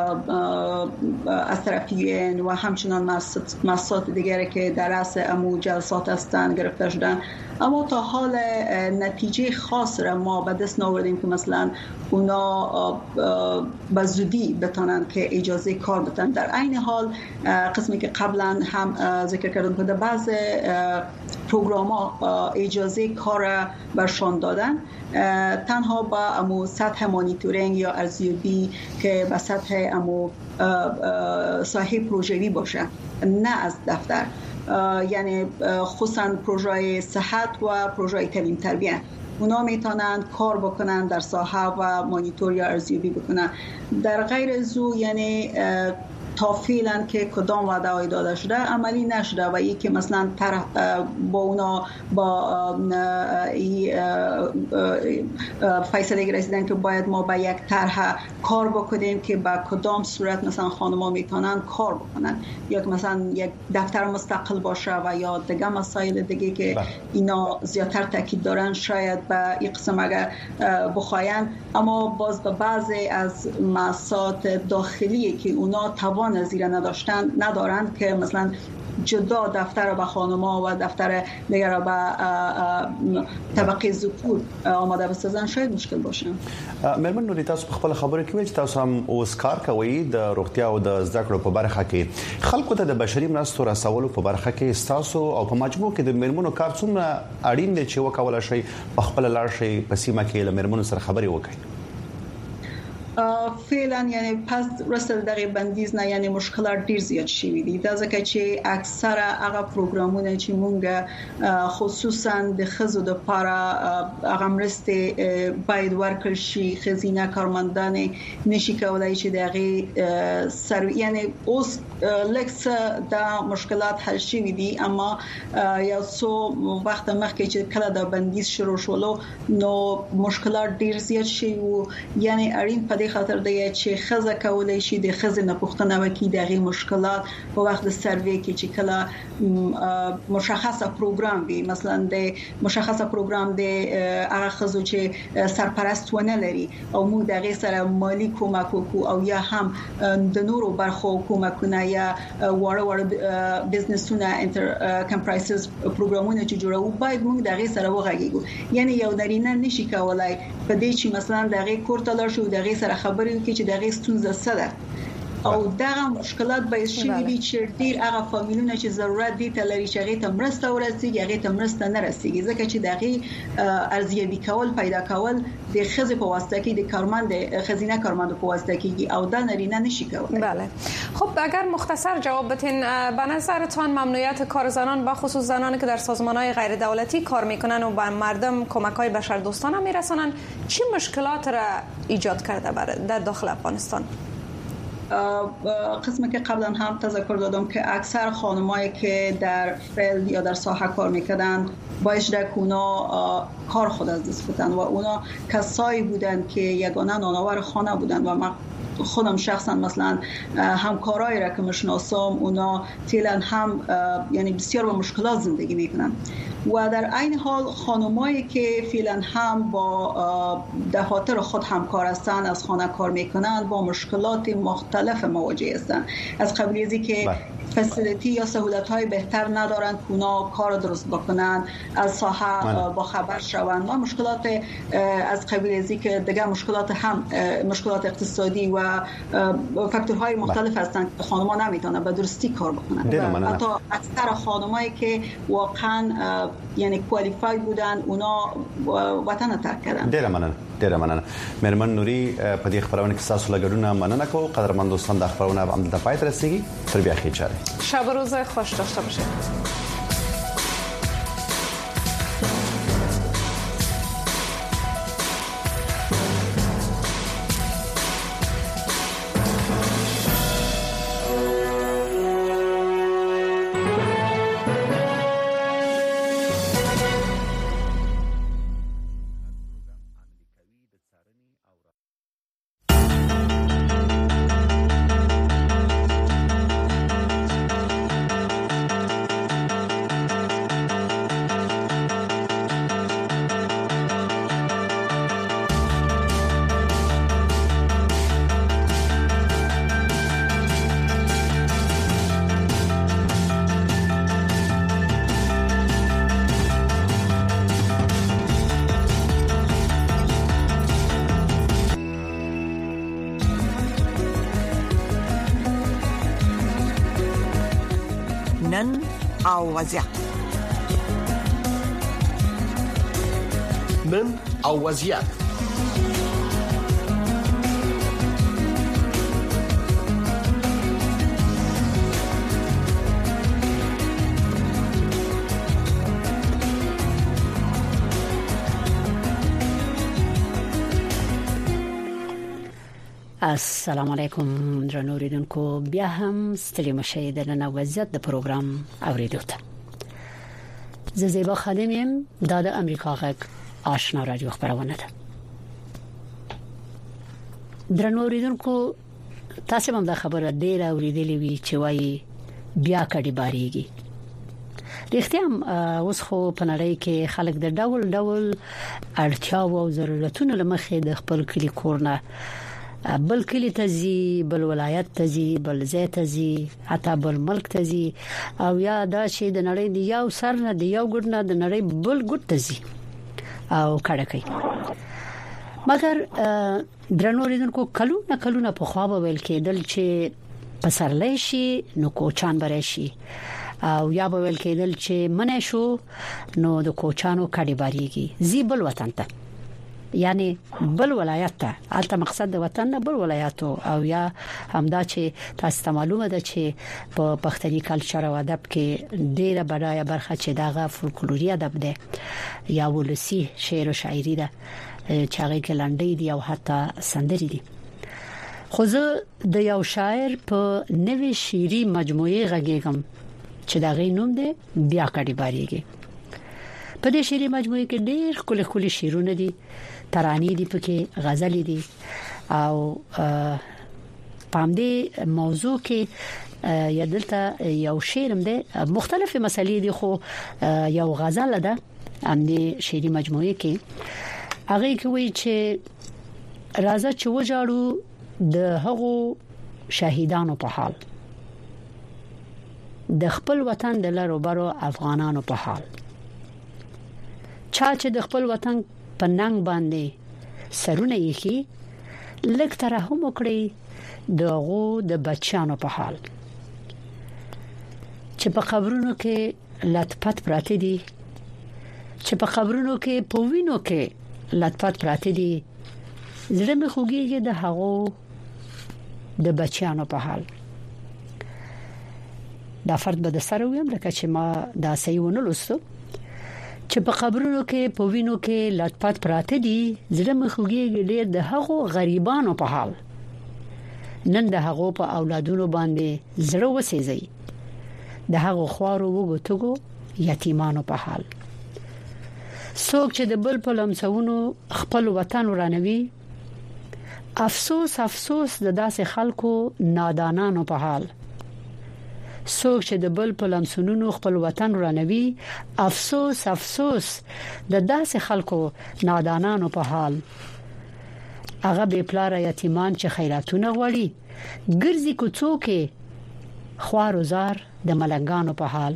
از طرف یو ان و همچنان مؤسسات دیگری که در رأس امو جلسات هستند گرفته شدن، اما تا حال نتیجه خاص را ما به دست نآوردیم که مثلا اونا به زودی بتونن که اجازه کار بدن. در عین حال قسمی که قبلا هم ذکر کردم که در بعض پروگرام‌ها اجازه کار برشان دادن، تنها با امو سطح مانیتورینگ یا ارزیابی که به سطح امو ساحه پروژه‌ای باشه، نه از دفتر، یعنی خصوصا پروژه صحت و پروژه تعلیم تربیت، اونا میتونن کار بکنن در ساحه و مانیتور یا ارزیابی بکنن. در غیر از او یعنی تا فعلا که کدام وعده های داده شده عملی نشده و ای که مثلا با اونا با فیصله رسیدن که باید ما با یک طرح کار بکنیم که با کدام صورت مثلا خانم‌ها میتونن کار بکنن، یا که مثلا یک دفتر مستقل باشه و یا دیگه مسائل دیگه که اینا زیادتر تاکید دارن شاید به این قسم اگر بخواین. اما باز به بعضی از مؤسسات داخلی که اونا توان نظیر نداشتن ندارند که مثلا جدا دفتر به خانم‌ها و دفتر دیگر به طبقه ذکور آماده بسازن، شاید مشکل باشه. مرمن نوري، تاسو په خپل خبره کې ویل چې تاسو هم اوس کار کوي د روغتیا او د زده کړو په برخه کې، خلکو ته د بشري مرستو رسولو په برخه کې تاسو او په مجموع کې د مرمنو کار څومره اړین دی چې وکول شي په خپل لار شي په سیمه کې له مرمنو سره خبري وکړي؟ فعلا یعنی پس رسل دغه بندیز نه یعنی مشکلات ډیر زیات شوي دي، دا ځکه چې اکثره هغه پروګرامونه چې مونږ خصوصا د خزو د لپاره هغه مرسته باید ورکړ شي، خزینه کارمندان نشي کولای چې دغه سر یعنی اوس لکس دا مشکلات حل شوي دي، اما یو څو وخت مخکې چې کله دا بندیز شروع شولو نو مشکلات ډیر زیات شوي، یعنی اړین په دې خاطر دی چې خزه کولای شي د خزه نه پوښتنه وکړي دغه مشکلات په وخت د سروې کې چې کله مشخصه پروګرام وي، مثلا د مشخصه پروګرام د هغه خزو چې سرپرست ونه لري او موږ دغه سره مالی کومک وکړو او یا هم د نورو برخو کومکونه یا وړ وړ بزنسونه انټر کمپرایسز پروګرامونه چې جوړو باید موږ دغه سره وغږیږو. یعنی یو نارینه نشي کولای په دې چې مثلا دغه کورته لاړ شي دغه سره خبرې وکړي چې دغه ستونزه څه ده او دغه مشکلات به شي دي چې ډیر هغه فامیلونه چې ضرورت دي ته لري چې هغه ته مرسته ورسیږي هغه ته مرسته نه رسیږي، ځکه چې دغه ارزیابي کول پیدا کول د خزه په واسطه کې د کارمند خزینه کارمند په واسطه کې او د نارینه نشي کولای. بله، خب اگر مختصر جواب بدین، به نظرتان ممنوعیت کار زنان به خصوص زنانی که در سازمان‌های غیر دولتی کار میکنن و به مردم کمک‌های بشردوستانه میرسانن چه مشکلات را ایجاد کرده در داخل افغانستان؟ قسمی که قبلا هم تذکر دادم که اکثر خانمایی که در فیلد یا در ساحه کار میکردن باعث شده که اونا کار خود از دست بدن و اونا کسایی بودن که یگانه نانآور خانه بودن و ما خودم شخصا مثلا همکارایی را که میشناسم اونا فعلا هم یعنی بسیار با مشکلات زندگی میکنن و در عین حال خانمایی که فعلا هم با دفاتر خود همکار هستند از خانه کار میکنن با مشکلات مختلف مواجه هستند، از قبیل از که فسیلیتی یا سهولت‌های بهتر ندارن که اونا کار درست بکنن، از ساحه با خبر شوند و مشکلات از قبیل از که دیگه مشکلات هم مشکلات اقتصادی و فاکتورهای مختلف هستند که خانم‌ها نمیتونن به درستی کار بکنن. حتی اکثر خانمایی که واقعا یعنی کوالیفای بودن اونا وطن ترک کردن. ډیره مننه ډیره مننه مرمن نوري، په دې خبرونه کې تاسو لګړونه مننه کوم. قدرمن دوستان، د خبرونه هم د پای ته رسیدي. تر بیا ښه چاره. شب و روز خوش داشته باشید. او وضعیت. نن او وضعیت. السلام علیکم درنو اوریدونکو، بیا هم ستړي مشه د نن وضعیت د پروګرام اوریدو ته. زه زیبا خادم یم، دا د امریکا غږ آشنا رادیو خبرونه ده. درنو اوریدونکو، تاسو هم دا خبره ډیره اوریدلې وی چې وایي بیا کډي باریږي. رښتیا هم اوس خو په نړۍ کې خلک د ډول ډول اړتیاو او ضرورتونو لمخې د خپل کلی کورنه بل کلی تزي، بل ولایت تزي، بل ځای تزي، حتی بل ملک تزي، او یا دا چې د نړۍ دی یو سر نه دی یو ګډ نه د نړۍ بل ګډ تزي او کړه کوي. مګر درنو ریدونکو، کلونه کلونه په خوا به ویل کېدل چې پسرلی شي نو کوچان بري شي، او یا به ویل کېدل چې منې شو نو د کوچانو کډي باریږي زی بل وطن ته، یعنی بل ولایت ته. البته مقصد د وطن نه بل ولایت او یا همدا چې تاسو ته معلومه ده چې په پښتني کلچر او ادب کې ډیره بډایه برخه چې دغه فولکلوري ادب ده یا ولسی شعر او شاعري ده چې هغه کې لنډۍ دي او حتی سندري دي. خو زه د یو شاعر په نوې شعري مجموعه غږیږم چې دغه نوم ده بیا کډي باریږي. په دې شعري مجموعه کې ډېر کله کله شعرونه دي، ترانې دي، پکې غزل دي، او پام دې موضوع کې یا دلته یو شعرم ده، مختلفه مسلې دي، خو یو غزل ده ام دې شعري مجموعه کې. هغه کوي چې راځه چې وجاړو د هغو شهیدانو په حال، د خپل وطن د لارو برو افغانانو په حال. چا چې د خپل وطن په ننګ باندې سرونه یې کی، لکه ترحم وکړي دغه د بچانو په حال چې په قبرونو کې لطفت پراته دي، چې په قبرونو کې په وینو کې لطفت پراته دي. زړه مې خوږیږي د هغه د بچانو په حال. دا فرد به د سره ویم لکه چې ما دا صحیح ونه لوستو چې په قبرونو کې په وینو کې لطفت پراته دي. زړه مې خوږیږي ډېر د هغو غریبانو په حال. نن د هغو په اولادونو باندې زړه وسېږي، د هغو خوارو وګتګو یتیمانو په حال. څوک چې د بل په لمسونو خپل وطن ورانوي، افسوس افسوس د داسې خلکو نادانانو په حال. څوک چې د بل په لمسونو خپل وطن ورانوي، افسوس افسوس د داسې خلکو نادانانو په حال. هغه بے پلار یتیمان چې خیراتونه غوړي، ګرځي کوڅو کې خوار زار د ملنګانو په حال.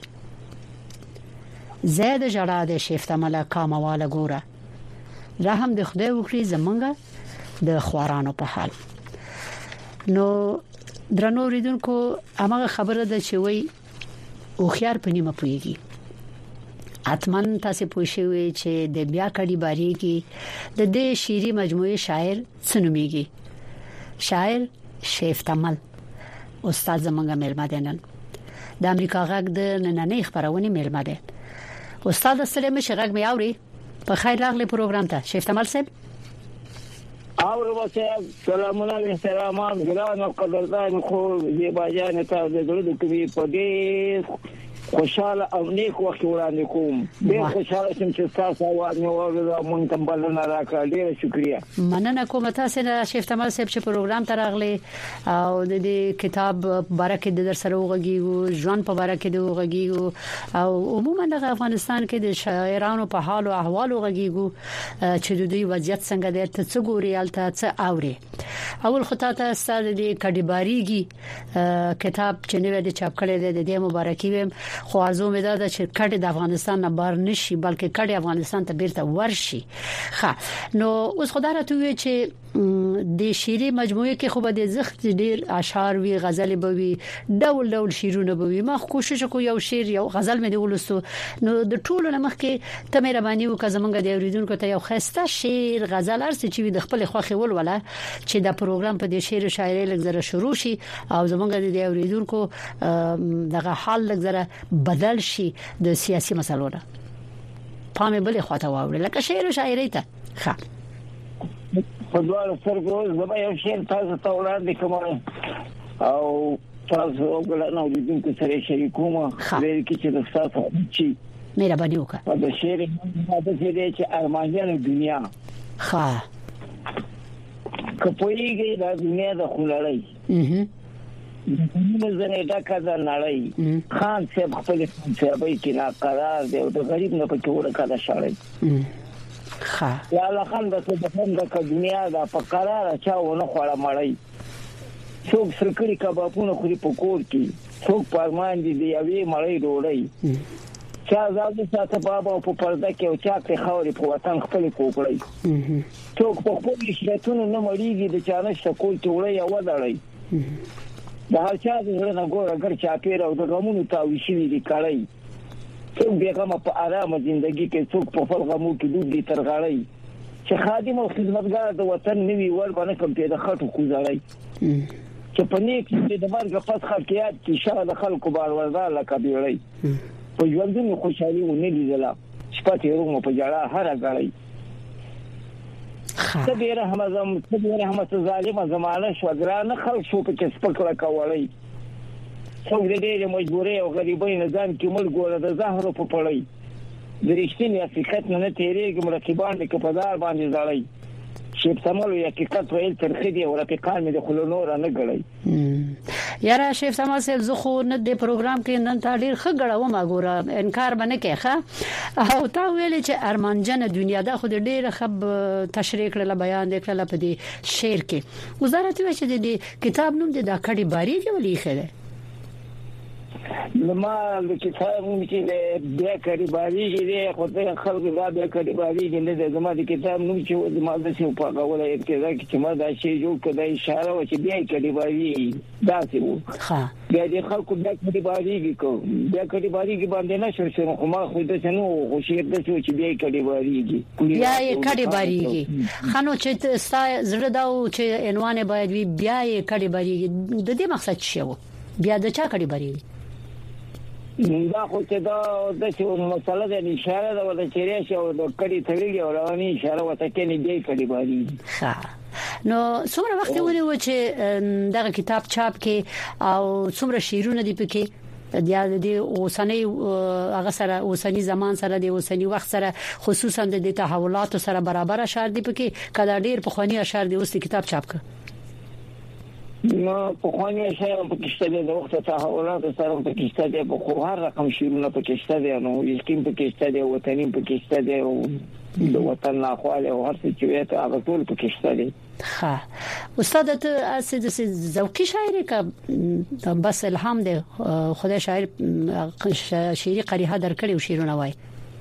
زید جړا د شیفته ملکا مواله ګوره، رحم د خدای وکړي زمونږه د خوارانو په حال. نو درنو ریدونکو، هغه خبره ده چې وای او خيار په نیمه پويږي. اتمن تاسو پوه شئ چې د بیا کډي باریږي د دې شعري مجموعه شاعر سنوميږي. شاعر شیف تمل استاد زمونږه مېلمه دي. د امریکا غږ د نننۍ خبرونه مېلمه دي. استاد السلام شغږ مې اوري. په خیر راغلی پروګرام ته شیف تمل صاحب. اور واسه سلامونه احترامات ګران او قدردان خو زیبا جان ته د زړه کوي په دې خوشاله او نیک وخت وړاندې کوم. ډېر خوشاله شم چې تاسو او نو مونږ ته بلنه راکړه. ډېر شکریا. مننه کوم تاسو نه شیف تمل صاحب چې پروګرام ته راغلی او د دې کتاب برکه د در سره وغږیږو، ژوند په برکه د وغږیږو او عموما د افغانستان کې د شاعرانو په حال او احوال وغږیږو چې د دوی وضعیت څنګه دی، ته څه ګوري، الته څه اوري. اول خطا ته ستاسو د کډي باریږي کتاب چې نوې د چاپ کړی دی د دې مبارکي ویم. خو ارزو مې ده چې کډه د افغانستان نه بار نشي بلکې کډه افغانستان ته بیرته ورشي ښه نو اوس خدای راته وی چې د شعري مجموعه کې خو به د زخت ډیر اشعار وی غزل به وی ډول ډول شعرونه به وی ما کوشش کو یو شعر یو غزل مې دی ولستو نو د ټولو لمخ کې ته مې ربانی او کزمنګ د اوریدونکو ته یو خسته شعر غزل ارسه چې د خپل خوخي ول ولا چې دا پروګرام په دې شعر او شاعري لږ شروع شي او زمونږ د اوریدونکو دغه حال لږ بدل شي د سیاسي مسلو نه پامه بلې خواته واوړي لکه شعر او شاعري ته ښه په دوه سرګو زما یو شعر تاسو ته وړاندې کوم او تاسو وګورئ لیدونکو سره شریکوم لري کې چې تاسو چې مهرباني وکړه دا شعر د دې چې ارمانیانو دنیا ښه کپویږي د دنیا د خلړی اها موږ زنه دا کده نړۍ خان صاحب خپل صاحبې کې لا قرار دی او د غریب نه پکې ورکړه شړې ښه یا لا خان د څه د دنیا د په قرار چاونه خوړه مړی څوک سرکړي کبابونه خوري په کور کې څوک پرمان دي دی اوی مړی ډوړی چا زاده ساته بابا په پرده کې او چا کې خوري په وطن خپل کوکړی څوک په خپل شتونو نه مړیږي د چانه شکول ټوړی او ودړی د هر چا د زړه ګور اگر چا پیر او د غمونو تاوي شي دي کړی څوک بیغمه په آرام ژوندۍ کې څوک په فرغمو کې دوی ترغړی چې خادم او خدمتګار د وطن نوي ور باندې کوم په د خټو کوزړی چې په نیک دې د مرګ پس خلکیات چې شاله د خلکو باور لکه بیړی په ژوندونو خوشالي ونه لیدله شپه رومو په جړه هر غړی تبیر همزم تبیر همزم ظالم زمانه شو ګران خلک شو په کې سپکړه کولای څوک دې مجبورې او غریبۍ نه ځان کې مل ګوره د زهر په پړی د رښتینی حقیقت نه تیرېږي مرکبان کې په دار باندې ځړی شپ سمول یو حقیقت ویل ترخی دی او رقیقان مې د خلونو نه غړی یاره شیف سما سیل زه خو نه د پروګرام کې نن تا ډیر ښه غړاو ما ګوره انکار باندې کېخه او تا ویل چې ارمانجن دنیا دا خو ډیر خب تشریح کړل بیان کړل په دې شعر کې وزارت وی چې د کتاب نوم د کډي باری دی ولې خله لما د کتاب نوم چې د بیا کډي باری دی خو د خلکو دا بیا کډي باری دی نه زما د کتاب نوم چې زما د څه په غوړه ابتدا کې چې ما دا شی جوړ کړی اشاره و چې بیا کډي باری دا څه وو ها بیا د خلکو بیا کډي باری کو بیا کډي باری کې باندې نه شر شر خو ما خو د څنو خو شی د څه چې بیا کډي باری بیا یې کډي باری خانو چې زړه دا چې عنوان باید وي بیا یې کډي باری د دې مقصد څه وو بیا د چا کډي باری دا خو چې دا د څه مسله د اشاره د ولا چیرې شو د کړي تړلې او رواني اشاره وته کې نه دی کړي باري ها نو څومره وخت ونیو چې دغه کتاب چاپ کې او څومره شعرونه دي پکې د دې اوسنۍ هغه سره اوسنۍ زمان سره د اوسنۍ وخت سره خصوصا د تحولات سره برابر اشعار دي پکې کله ډیر په خواني اشعار دي اوس کتاب چاپ کړ نو په خواني اشعار په کیسه د وخت تحولات سره په کیسه د په هر رقم شعرونه په کیسه دي نو یقین په کیسه دي وطنین په کیسه دي او د وطن نه خواله او هر څه چې ته هغه ټول په کیسه دي ها استاد ته اسد ذوقي شاعري کا بس الهام ده خدای شاعر شعري قریحه درکړي شعرونه وای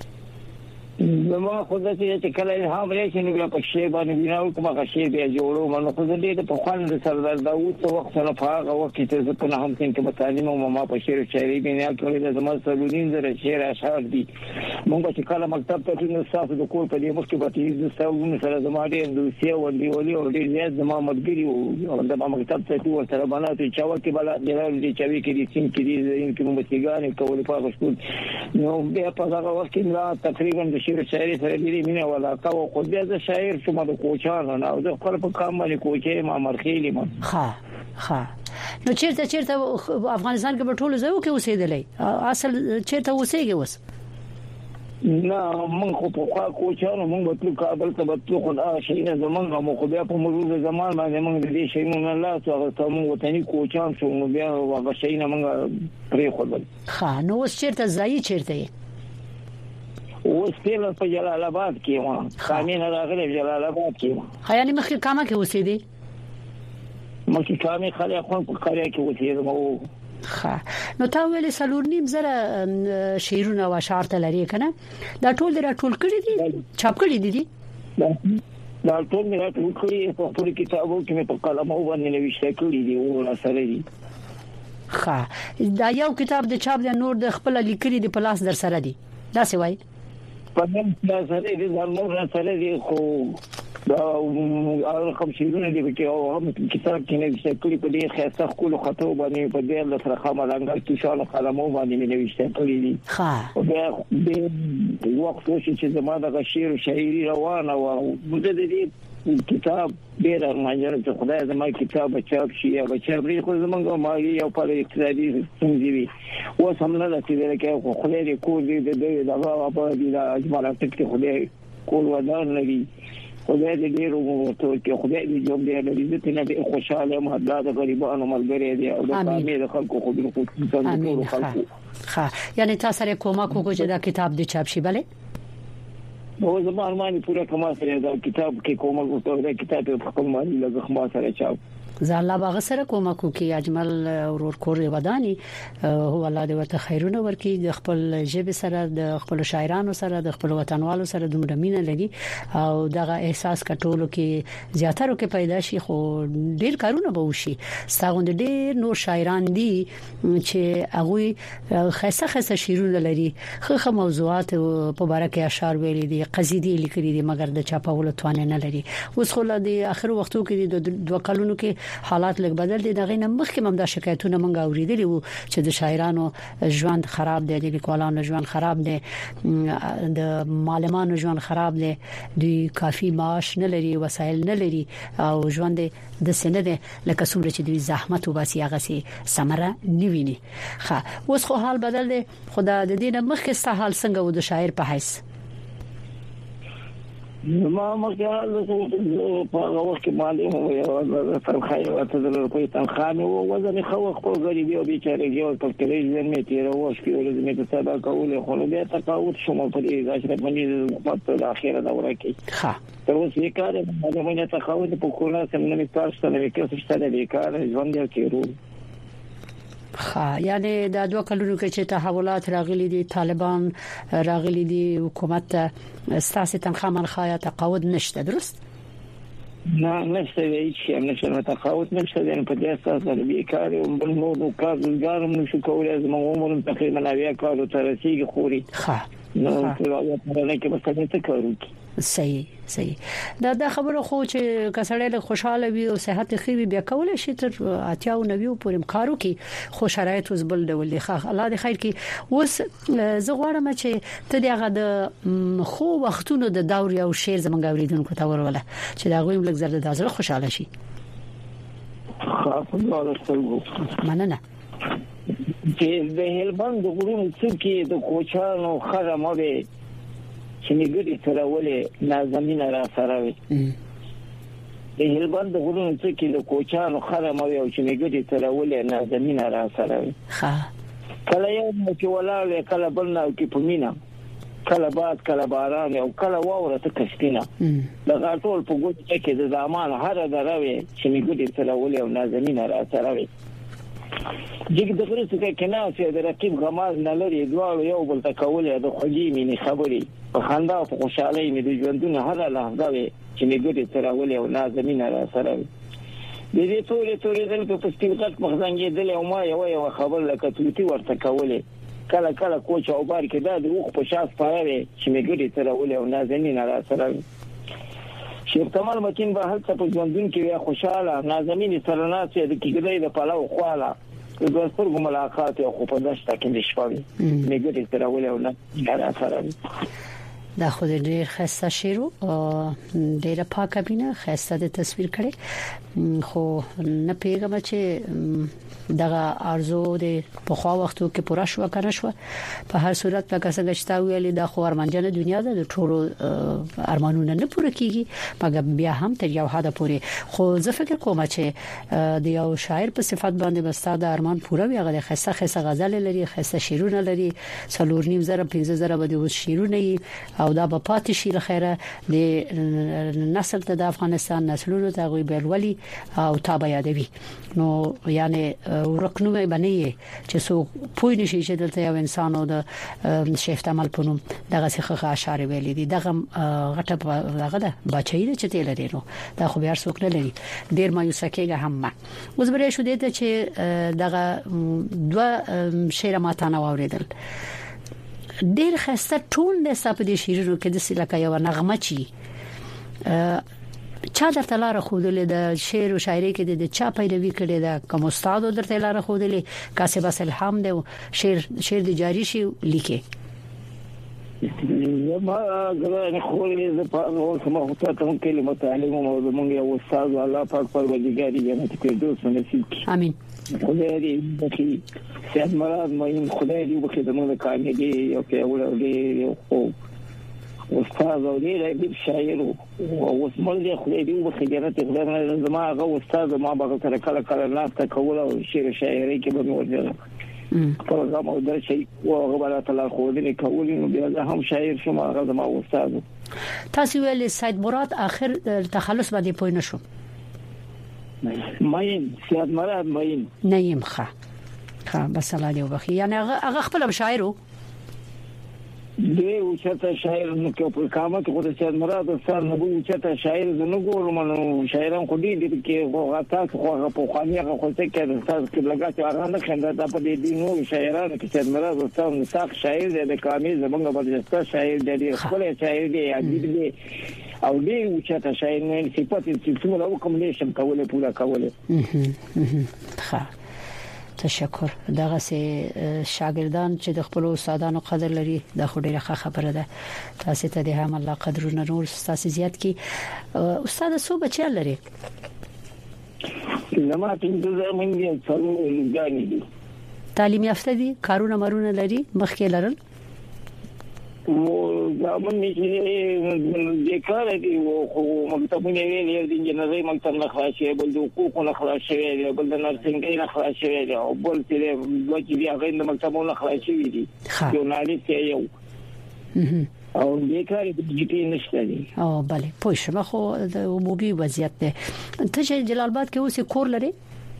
زما خدای چې کله الهام راشي نو بیا په شی باندې بناو کومه شی بیا جوړو منو خو دې په خوان سردار داوود ته وخت نه فارغ وخت ته زه په هم څنګه په تعلیم او ما په شعر شاعري بنیا کړی د زما سلولین زره شعر اشعار دي موږ چې کله مکتب ته تلو تاسو د کور په دې وخت کې به د ساوونه سره زما دې دوسیه ولې ولې او دې زیات زما ملګری او د مکتب ته تلو سره باندې چې چاو کې بل دې چوي کې دي سین کې دي ان کې موږ څنګه کولې په غوښتل نو بیا په هغه وخت کې تقریبا شعر شاعري سره دې مینه ولا کا او خو دې شاعر شوم د کوچانو نه او د خپل په کام باندې کوچې ما مرخيلي ما ها ها نو چیرته چیرته افغانستان کې په ټولو ځایو کې اوسېدلې اصل چیرته اوسېږي وس نه مونږ خو په خوا کوچانو مونږ په کابل ته په خو دا شي نه زمونږ مو خو بیا په مرور زمان باندې مونږ دې شي نه الله څنګه ته مونږ وطني کوچان شو نو بیا هغه شي نه مونږ پرې خو ها نو اوس چیرته ځای چیرته اوس په په جلال آباد کې و خامینه راغله جلال آباد کې و خیالي مخکې کامه کې اوسېدي مخکې کامه خلک خو په قريه کې اوسېدم او ښه نو تا ویل سلور نیم زره شعرونه او اشعار ته لري کنه دا ټول را ټول کړی دي چاپ کړی دي دا ټول نه ټول کړی په خپل کتابو کې په قلم او باندې نوښته کړی دي او را سره دي ښه دا یو کتاب د چاپ د نور د خپل لیکلي د پلاس در سره دي دا څه وای په نن دا سره دي دا نور را سره دي خو دا او کوم شیونه دي چې او هم کتاب کې نوښته کړی په دې خاصه خپل خطو باندې په دې د سره خاملنګ کې شاله قلمو باندې نوښته کړی دي ها بیا د وخت چې زما د شعر او شاعري روانه او مده دي کتاب ډیر ارمانجن چې خدای زما کتاب چاپ شي یا چاپ لري خو زمونږ مالي او په اقتصادي ستونزې وي او سمنه د دې کې خدای دې کو دې د دغه په دې د اجمالا ټکی خدای کول ودان لري خدای دې ډیر وو ته خدای دې جوړ دې لري چې نه خوشاله مهدا د غریبانو ملګری دي او د کامل خلکو خو دې خو خلکو ښه یعنی تاسو سره کومه کوګو چې دا کتاب دې چاپ شي بله او زما ارمانی پورا کما سره دا کتاب کې کومه کوته دا کتاب په خپل مالي لږه خما سره چاپ زاله باغ سره کومه کوکي اجمل ورور کور وداني هو الله دې ورته خیرونه ورکړي د خپل جيب سره د خپل شاعرانو سره د خپل وطنوالو سره دومره مینه لګي او دغه احساس کټولو کې زیاتره کې پیدا شي خو ډیر کارونه به وشي ستاسو ډیر نور شاعران دي چې هغه خاصه خاصه شعرونه لري خو موضوعات په اړه کې اشعار ویلي دي قصیدې لیکلي دي مګر د چاپولو توان نه لري اوس خو د اخر وختو کې د دوه کلونو کې حالات لږ بدل دي دغه نه مخکې هم د شکایتونو مونږ اوریدلي وو چې د شاعرانو ژوند خراب دی د لیکوالانو ژوند خراب دی د معلمانو ژوند خراب دی دوی کافي معاش نه لري وسایل نه لري او ژوند د سند لکه څومره چې دوی زحمت وباسي هغه سي ثمره نیویني ښه اوس خو حال بدل دی خدای د دې نه مخکې ست حال څنګه و د شاعر په حیث ما مګر له په هغه کې مالي او فرخای او تدل په تنخواه او وزن خو خو غریبي او بیچارهګي او په تلویزیون می تیر او شپې ورځې می ته سبا کوله خو له تقاوت شوم په دې ځای باندې په اخیره دوره کې ها تر اوسه یې کار د باندې تقاوت په کوله سم نه کار ستنه کې څه ستنه دې کار ژوند یې کېرو ها یعنی د دوه کلونو کې چې تحولات راغلي دي طالبان راغلي دي حکومت اساسي تنخواه منخواه تقاعد نشته درست نه نشته هیڅ هم نشته تقاعد نشته د په دې اساس د بیکاري او بل نور کارګرانو نشو کولای زموږ عمر تقریبا اویا کال تر رسیدي خوري ها نو په اړه کې بس څه کوي صحیح صحیح دا د خبرو خو چې کسړې له خوشاله وي او صحت خو بیا کول شي تر اتیا او نوي پورې کارو کې خو شرایط اوس بل ډول دي الله دې خیر کې اوس زه غواړم چې ته دغه د خو وختونو د دور یو شعر زمونږ اوریدونکو ته ورول چې دا غویم لږ زړه د ځله خوشاله شي خاصه ورسره مننه چې د هلبند غرونو څخه د کوچانو خرمه به چې میګری سره ولې نازمینه را سره وي د هلبند غرونو څخه د کوچانو خرمه او چې میګری سره ولې نازمینه را سره وي ها کله یو چې ولاله کله بل نه کې پمینه کله باد کله باران او کله واوره ته کښتینه د غاټول په ګوت کې د زمان هر دروي چې میګری سره ولې او نازمینه را سره وي جګ د غره څخه کناسه د رقیب غماز نه لري دواړو یو بل ته کولې د خوږی مینې خبرې په خندا او په خوشحالۍ مې د ژوندونه هر لحظه وي چې مې ګډه تر اولې او نازمینه را سره د دې ټولې ټولې دل په پستیقات مخزنګې دل او ما یو یو خبر لکه توتی ورته کولې کله کله کوچ او بار کې دا د وخت په شاس پاره چې مې ګډه تر اولې او نازمینه را سره شیخ کمال متین به هر څه په ژوندون کې خوشاله نازمینه سره ناسه د کېږي د پلاو خواله د سترګو ملاقات او په دشته کې نشپوي مې ګډه تر اولې او نه را سره دا خود ډیر خسته شیرو ډیر پاکه بینه خسته د تصویر کړي خو نه پیغام چې دغه ارزو د په خوا وختو کې پوره شو کنه شو په هر صورت لکه څنګه چې تا ویلې د خو ارمانجن دنیا د ټولو ارمانونه نه پوره کیږي مګر بیا هم تر یو حد پورې خو زه فکر کوم چې د یو شاعر په صفت باندې بستا د ارمان پوره وي هغه خسته خسته غزل لري خسته شیرونه لري څلور نیم زره پنځه زره بده شیرونه او دا په پاتې شي لخيره د نسل ته د افغانستان نسلونو ته غوي بلولي او تابع یادوي نو یعنی ورکنوي باندې چې سو پوی نشي چې دلته یو انسان او د شیفت عمل پونم دغه څخه اشاره ویلې دي دغه غټه دغه ده بچی چې تل لري نو دا خو بیا څوک نه لري ډیر مایوسه کېږي هم اوس بری شو دې ته چې دغه دوه شعر ماته نه اوریدل ډیر خسته ټول د سپدې شیرونو کې د سلکه یو نغمه چی چا درته لار خودلې د شعر او شاعري کې د چا پیروي کړي دا کوم استاد درته لار خودلې کاسب الهام دی شعر شعر د جاری شي لیکي ما غره خولې ز په نو سمه ته کوم کلمه تعلیم او موږ یو استاد الله پاک پروردګار یې ته کې دوه سنتي امين خدای دې بخي سید مراد مې خدای دې بخي د موږ کامیابی او کې اول او استاد او دې دې شاعر او اسمه دې خدای دې بخي جنت خدای زما هغه استاد ما به سره کله کله ناسته کول او شعر شاعري کې به ورته پروګرام او درشي او غواړم تعالی خو دې کولې نو بیا هم شاعر شوم هغه زما استاد تاسو ویل سید مراد اخر تخلص باندې پوه نشو ماین سید مراد ماین نیم ښه ښه بس الله دې وبخي یعنی هغه خپل شاعرو دی او چې شاعر نو کې په کامه کې خو سید مراد سره نو چې شاعر زنه ګورم نو شاعران خو دې دې کې هغه تاسو خو په خوانیه خو څه کې تاسو کې لګا چې هغه نه خنده په دې دې نو شاعران کې سید مراد سره نو تاسو شاعر دې د کامل زمونږ په شاعر دې خپل شاعر دې عجیب دې او دې چې شاعر نه صفات چې څومره کوم نشم کوله پورا کوله ښه تشکر دغه سي شاګردان چې د خپل استادانو قدر لري د خډيره خبره ده تاسو ته د هم الله قدرونه نور تاسو زیات کی استاد سو بچی لري لما پینځه زمين دي څلور غاني دي تعلیم یافته دي کارونه مرونه لري مخکې لرل و زمون چې د کار دی او مکتبونه ویلې د انجنیري مکتب نه خلاصې بل د حقوق نه خلاصې بل د نرسنګ نه خلاصې او بل چې وځي بیا غیر د مکتبونو خلاصې دي یو نالي یو او د کار د ډیجیټل نشته دي او bale پوه شم خو د عمومي وضعیت ته ته چې جلال آباد کې اوسې کور لري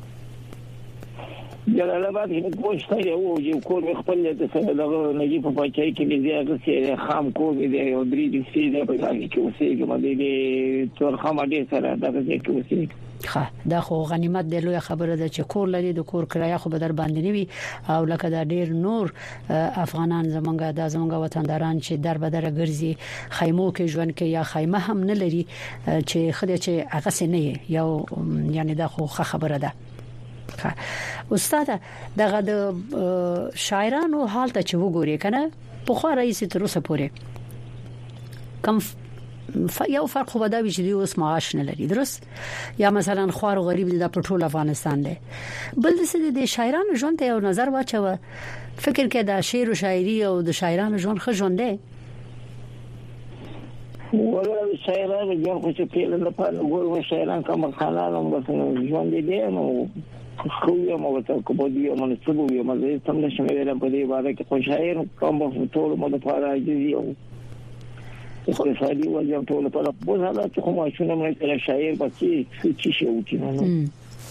جلال آباد کې کوشته یو یو کور خپل د دغه نجیب په پچای کې دي هغه چې خام کور دی او درې دي چې په هغه کې اوسېږي مده دي تور خامه دي سره دغه کې اوسېږي ښه دا خو غنیمت دی لوی خبره ده چې کور لري د کور کرایه خو به در باندې نیوي او لکه دا ډیر نور افغانان زمونږه د زمونږه وطنداران چې در بدر ګرځي خیمو کې ژوند کې یا خیمه هم نه لري چې خدای چې هغه څه نه یو یعنی دا خو خبره ده استاد دغه د شاعرانو حال ته چې وګوري کنه په خو رئیس تر اوسه پورې کم یو فرق خو دا وی چې دی اوس معاش نه لري درست یا مثلا خوار او غریب د پټول افغانستان دی بل څه د شاعرانو ژوند ته یو نظر واچو فکر کې دا شعر او شاعري او د شاعرانو ژوند خو ژوند دی ورته شاعرانو ژوند خو چې په لپاره ګورو شاعران کوم خلانو مثلا ژوند دی نو خو یو مو ته کوم دی یو منسوب یو مزه تم نشم ویل په دې باندې کې خو شاعر کوم په ټول مو د لپاره دی او اقتصادي وضع ټول په لپاره حالات خو ماشونه مې شاعر بچي چې شي وکړي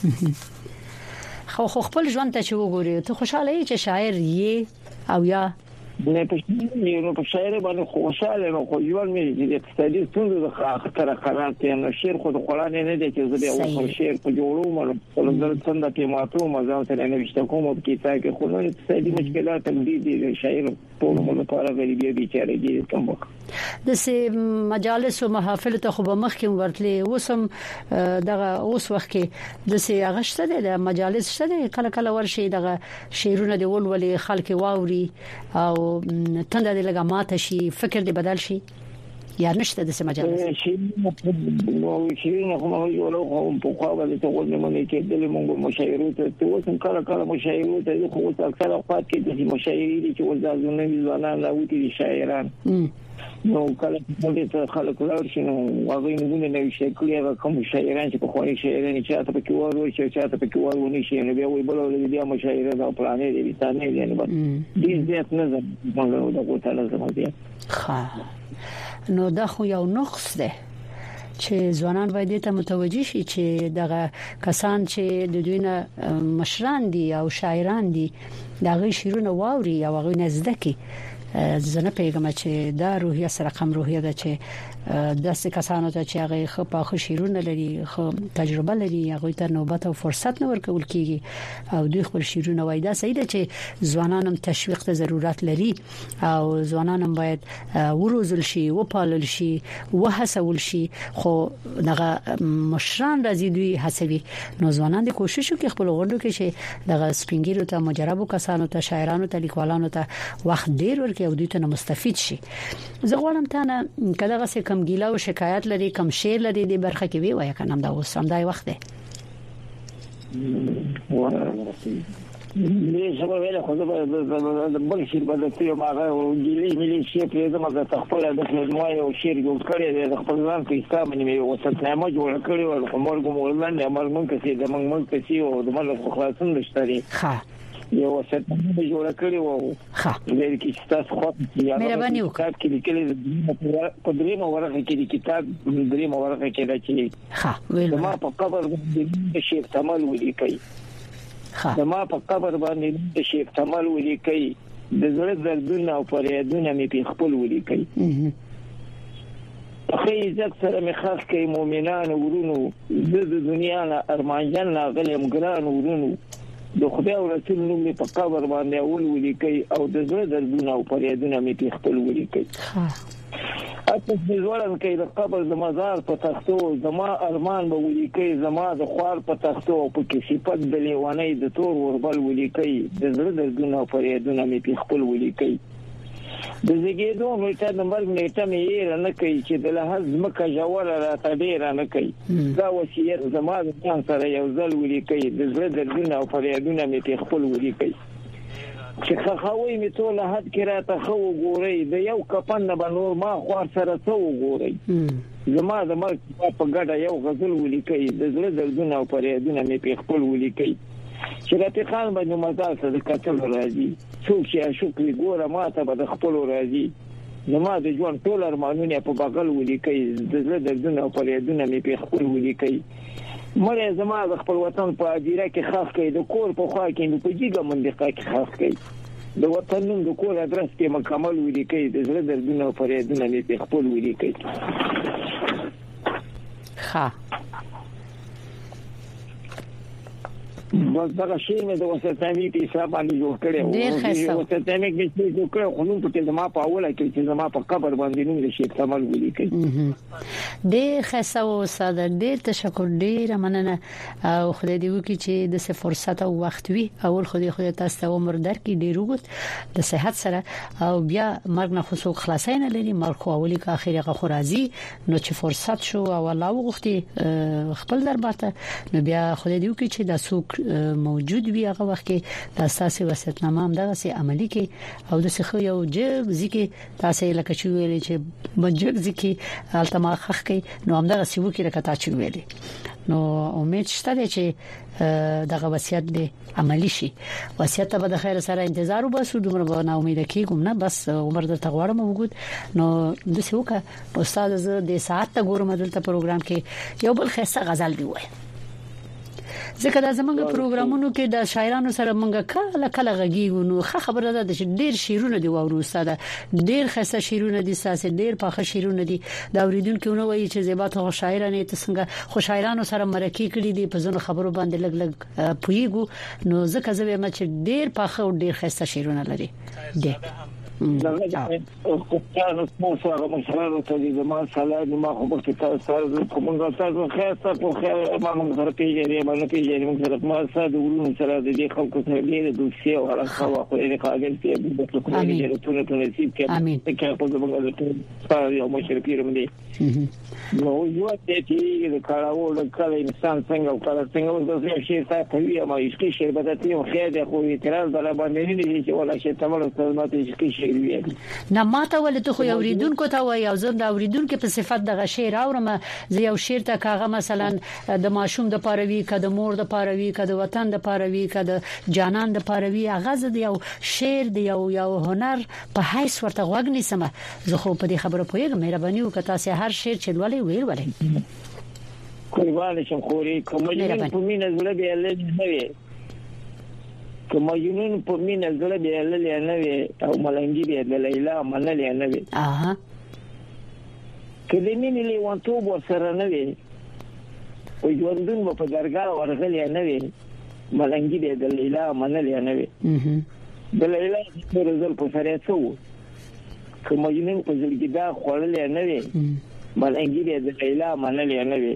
خو خو خپل ژوند ته چې وګوري ته خوشاله یې چې شاعر یې او یا نه پښتني نو په شاعر باندې خوشاله نو خو ژوند مې دې اقتصادي ستونزې د خاطر قرار ته نو شعر خو د قران نه دی چې زه به او شعر په جوړو مله په لږ څنګه په ماتو مزه ته نه وشته کوم په کتاب کې خو نو اقتصادي مشکلات هم دي د شاعر ټول مله لپاره غریبي بیچاره دي کوم د سه مجالس او محافل ته خو به مخ کې ورتلې وسم دغه اوس وخت کې د سه اغشته د مجالس شته کله کله ورشي دغه شعرونه دی ولولې خلک واوري او تنده دی لګه ماته شي فکر دی بدل شي یا نشته د سه مجالس شي نو شي نو کومه یو له کوم په خوا باندې ته ولې مونږ کې د موږ مشاعرو ته وسم کله کله مشاعرو ته خو اکثر اوقات کې د مشاعري چې ولزازونه ځوانان راوتی دي شاعران نو کله چې ته خلک ولر شنو هغه نمونه نوي شکل یا کوم شاعران چې په خواني شاعران چې تاسو په کې ورو چې تاسو په کې ورو نشي نو بیا وی بلول دي بیا مشاعره دا پلانې دي تانه دي نه بس دې ځات نه زموږ د کوټه لازم دي ها نو دا خو یو نقص ده چې ځوانان باید ته متوجي شي چې دغه کسان چې د دوی نه مشران دي او شاعران دي دغه شیرونه واوري او هغه نزدې کې زنه پیغام چې دا روحیه سره کم روحیه ده چې داسې کسانو ته چې هغه خو په خو شیرونه لري خو تجربه لري هغه ته نوبت او فرصت نه ورکول کیږي او دوی خپل شیرونه وای دا صحیح ده چې ځوانانم تشویق ته ضرورت لري او ځوانانم باید وروزل شي وپالل شي وهڅول شي خو دغه مشران راځي دوی هڅوي نو ځوانان د کوشش کوي خپل غوړو کې چې دغه سپینګیرو ته مجربو کسانو ته شاعرانو ته لیکوالانو ته وخت ډیر ورکړي او دوی ته مستفید شي زه غواړم ته نه کله څه کم ګیلا او شکایت لري کم شعر لري د برخه کې وی وای کنه دا اوس هم دای وخت دی لې سبا ویل خو دا د بل شي په دې یو ماغه او ګیلې ملي شي په دې مګه تخپل د خدمت او شعر جوړ کړی دی د خپل ځان په حساب باندې یو وسطنامه جوړ کړی او کومر کومولان نه امر مونږ کې د مونږ مونږ کې او د مله خلاصون لشتري ها یو وسطنامه جوړ کړی او ها لري کې تاسو خو مهرباني وکړئ کې لیکلي په دریم ورقه کې د کتاب دریم ورقه کې راځي ها ویل ما په قبر د شیخ تمل ولیکي زما په قبر باندې د شیخ تمل ولیکي د زړه دردونه او فریادونه مې په خپل ولیکي خو عزت سره مې خاص کوي مؤمنان ورونو د دنیا نه ارمانجن لا غلم ګران ورونو د خدای او رسول نوم په قبر باندې اول ولیکي او د زړه دردونه او فریادونه مې په خپل ولیکي اته د زوړن کې د قبر د مزار په تختو زما ارمان به ولیکي زما د خوار په تختو په کې صفات د لیوانې د تور وربل ولیکي د زړه دردونه او فریادونه مې په خپل ولیکي د زګېدو نیټه نمبر نیټه مې یې نه کوي چې د لحظ مکه جوړ راته ډیر نه کوي دا وصیت زما د ځان سره یو ځل ولیکي د زړه دردونه او فریادونه مې په خپل ولیکي چې خوي می ټول حد کې راته خو ګوري د یو کپن نه بنور ما خو سره څو ګوري زما د مرګ په ګډه یو غزل ولیکي د زړه دردونه او فریادونه مې په خپل ولیکي چې راته خان باندې مزال سره کتل راځي څوک چې شکر ګوره ما ته به خپل راځي زما د ژوند ټول ارمانونه په بغل ولیکي د زړه دردونه او فریادونه مې په خپل ولیکي مړ زما د خپل وطن په اجیره کې خاص کړي د کور په خوا کې په جګه منطقه کې خاص کړي د وطن نوم د کور ادرس کې مکمل ولیکي د زړه دردونه او فریادونه مې په خپل ولیکي ها بس دا شی مې د وسطامي په حساب باندې جوړ کړی او وسطامي کې چې جوړ کړو خو نو په زما په اوله کې چې زما په قبر باندې نوم د شیخ تمل ولیکي ډېر ښه او ساده ډېر تشکر ډېر مننه او خدای دې وکړي چې د څه فرصت او وخت وي اول خدای خدای تاسو ته عمر درکړي ډېر وګت د صحت سره او بیا مرګ نه خصوص خلاصای نه لري مرګ خو اولی کا اخیری کا خورازي نو چې فرصت شو او الله وغوښتي خپل دربار ته نو بیا خدای دې وکړي چې د سوق موجود وي هغه وخت کې د اساسي وسیتنامه هم دغه سي عملی کې او د څه یو جګ ځکه تاسو لکه چې ویلې چې بجګ ځکه التما خخ کې نو هم دغه سی وکړه کته چې ویلې نو امید شته چې دغه وصیت دې عملی شي وصیت به د خیر سره انتظار وباسو دومره به نه امید کیږم نه بس عمر د تغوړم وګد نو د سوکه استاد زه د ساعت ته ګورم دلته پروګرام کې یو بل خاصه غزل دی وای ځکه دا زمونږ پروګرامونو کې د شاعرانو سره مونږ کله کله غږیږو نو خبره ده چې ډېر شعرونه دی وورو استاد ډېر خاصه شعرونه دي ساسه ډېر پاخه شعرونه دي دا اوریدونکو نو وایي چې زیبات خو شاعرانه ته څنګه خو شاعرانو سره مرکه کړي دي په ځینو خبرو باندې لګ لګ پویګو نو ځکه زه وایم چې ډېر پاخه او ډېر خاصه شعرونه لري دي او کومه مو سره مو سره ته دې ما سلام ما خو په تاسو سره کومه تاسو خیر تاسو خیر ما موږ سره پیژنې ما نه پیژنې موږ سره ما سره د ورونو سره د دې خلکو سره ډېر دوستي او راخوا خو دې قابل ته د ټول دې ټول ټول نصیب کې چې په موږ د ټول یو مشرفي رمدي نو یو ته چې د کاراو د کله انسان څنګه او کله څنګه د څه شي ته کوي ما هیڅ شي به ته خو خیر خو اعتراض در باندې نه دي چې ولا شي تمام ستاسو ته هیڅ شي شعر ویل نه ماته ولته خو اوریدونکو ته وای او زم د اوریدونکو په صفت د شعر اورم زه یو شعر ته کاغه مثلا د ماشوم د پاروي کده مور د پاروي کده وطن د پاروي کده جانان د پاروي اغاز د یو شعر د یو یو هنر په هیڅ ورته وګنی سم زه خو په دې خبره پوهیږم مهرباني وکړه تاسو هر شعر چې ولې ویل ولې قربان شم خوري کوم جنون په مینه زړه به لږ نه وي کوم جنون په مینه زړه به لږ نه وي او ملنګي به د لیلا منل نه وي اها کله مینه لیوانتوب ورسره نه وي او ژوندون په درګه ورغلی نه وي ملنګي به د لیلا منل نه وي د لیلا په رزل په سره څو کوم جنون په ځلګي دا خورل نه وي ملنګي به د لیلا منل نه وي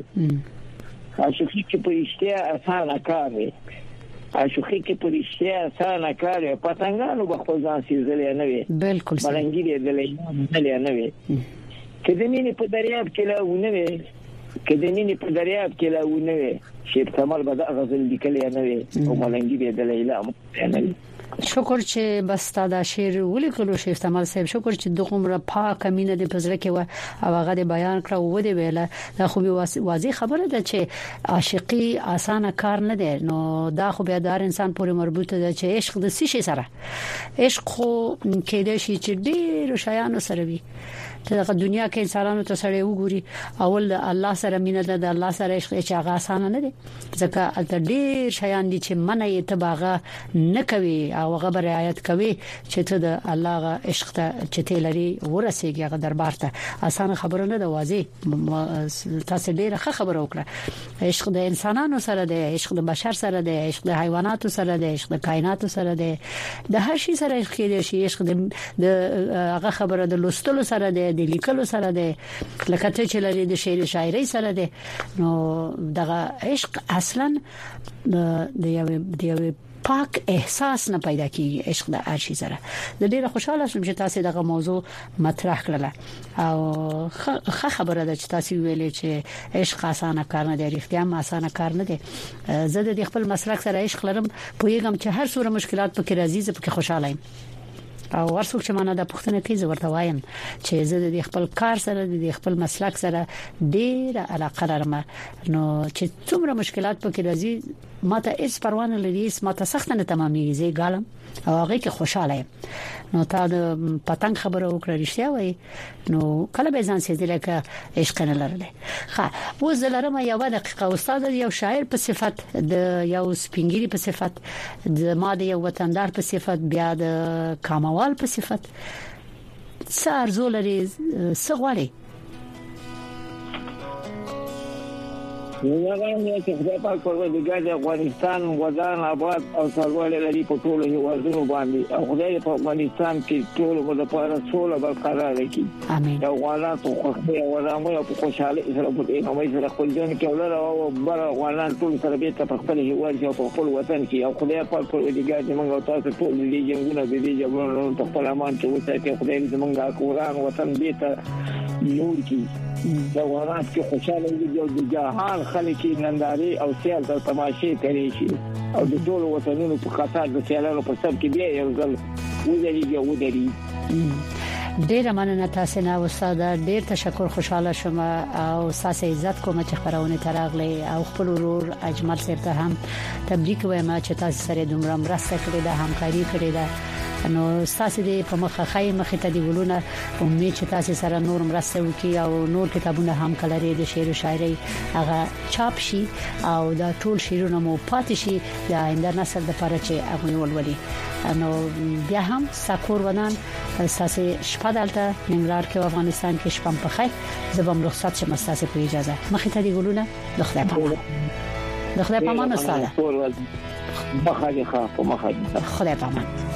عاشقي کې پرشتیا اسانه کار دی عاشقي کې پرشتیا اسانه کار دی پتنګانو په خپل ځان سيزل نه وي بالکل ملنګي به د لیلا منل نه وي کله مینه په دریاب کې لا ونه وي کله مینه په دریاب کې لا ونه وي شیب کمال به د غزل لیکل نه وي او ملنګي به د لیلا نه وي شکر چې بس تا دا شعر ولیکلو شیخ تمال صاحب شکر چې دغه پاک امینه د پزړه کې و او هغه د بیان کړو و دی ویله دا خو واضح خبره ده چې عاشقي اسانه کار نه دی نو دا خو بیا د انسان پورې مربوطه ده چې عشق د څه شي سره عشق خو کېدای شي چې ډېر شیانو سره وي دغه دنیا کې انسانانو ته سره وګوري اول الله سره مینه ده د الله سره عشق چې هغه اسانه نه دي ځکه البته ډېر شیان دي چې منه یې تباغه نه کوي او هغه رعایت کوي چې ته د الله غ عشق ته چې تلري ورسېږي هغه دربار ته اسانه خبره نه ده واضح تاسو ډېر ښه خبره وکړه عشق د انسانانو سره ده عشق د بشر سره ده عشق د حیواناتو سره ده عشق د کائنات سره ده د هر شي سره عشق کې شي عشق د هغه خبره د لوستلو سره ده د لیکلو سره ده لکه ته چې لري د شعر شاعري سره ده نو دغه عشق اصلا د یو د یو پاک احساس نه پیدا کیږي عشق د هر شي سره د ډیره خوشاله شوم چې تاسو دغه موضوع مطرح کړل او ښه خبره ده چې تاسو ویلې چې عشق اسانه کار نه دی رښتیا هم اسانه کار نه دی زه د خپل مسلک سره عشق لرم پوهیږم چې هر څوره مشکلات پکې راځي زه پکې خوشاله یم او ورڅوک چې مانه د پښتنه کې زه ورته وایم چې زه د خپل کار سره د خپل مسلک سره ډیره علاقه لرم نو چې څومره مشکلات پکې راځي ماته هیڅ پروا نه لري ماته سخت نه تمامېږي زه ګالم او هغه کې خوشاله یم نو تا د پتنګ خبره وکړه رښتیا وای نو کله به ځان سي دلته عشق نه لرله ښه و زلرم یو دقیقه استاد یو شاعر په صفت د یو سپینګری په صفت د ماده یو وطندار په صفت بیا د کاموال په صفت څه ارزو لري څه غواړي نوغان چې خدای پاک پروردګار د افغانستان وطن آباد او سرلوړي لري په ټولو هیوادونو باندې او خدای په افغانستان کې ټول په لپاره سوله برقرار کړي امين او غواړم خو خو او رامو په خوشاله سره په دې نومې سره خپل ځان کې ولر او بر غواړم ټول سره به په خپل هیواد او په خپل وطن کې او خدای پاک پروردګار دې موږ تاسو ټول دې جنګونه دې جګړو په خپل امان کې وساتي خدای دې موږ قرآن وطن دې ته نور کې دا ورات کې خوشاله دي او د جهان خلک ننداري او سیال او تماشې کوي شي او د ټول وطنونو په خاطر د سیالانو په سب کې بیا یو ځل ودرېږي ودرېږي ډیر مننه تاسو نه استاد ډیر تشکر خوشاله شوم او تاسو عزت کوم چې خبرونه تراغلي او خپل ورور اجمل صاحب ته هم تبریک وایم چې تاسو سره دومره مرسته کړې ده همکاري کړې ده نو تاسو دې په مخه خای مخه ته دی ولونه امید چې تاسو سره نور مرسته وکي او نور کتابونه هم کلري د شعر او شاعري هغه چاپ شي او دا ټول شعرونه مو پاتې شي د آینده نسل لپاره چې هغه ولولي نو بیا هم ساکور ونان تاسو شپه دلته ننګرهار کې افغانستان کې شپه په خیر زبم رخصت شم تاسو په اجازه مخه ته دی ولونه د خدای پامان د خدای پامان استاد مخه دې ښه په مخه خدای پامان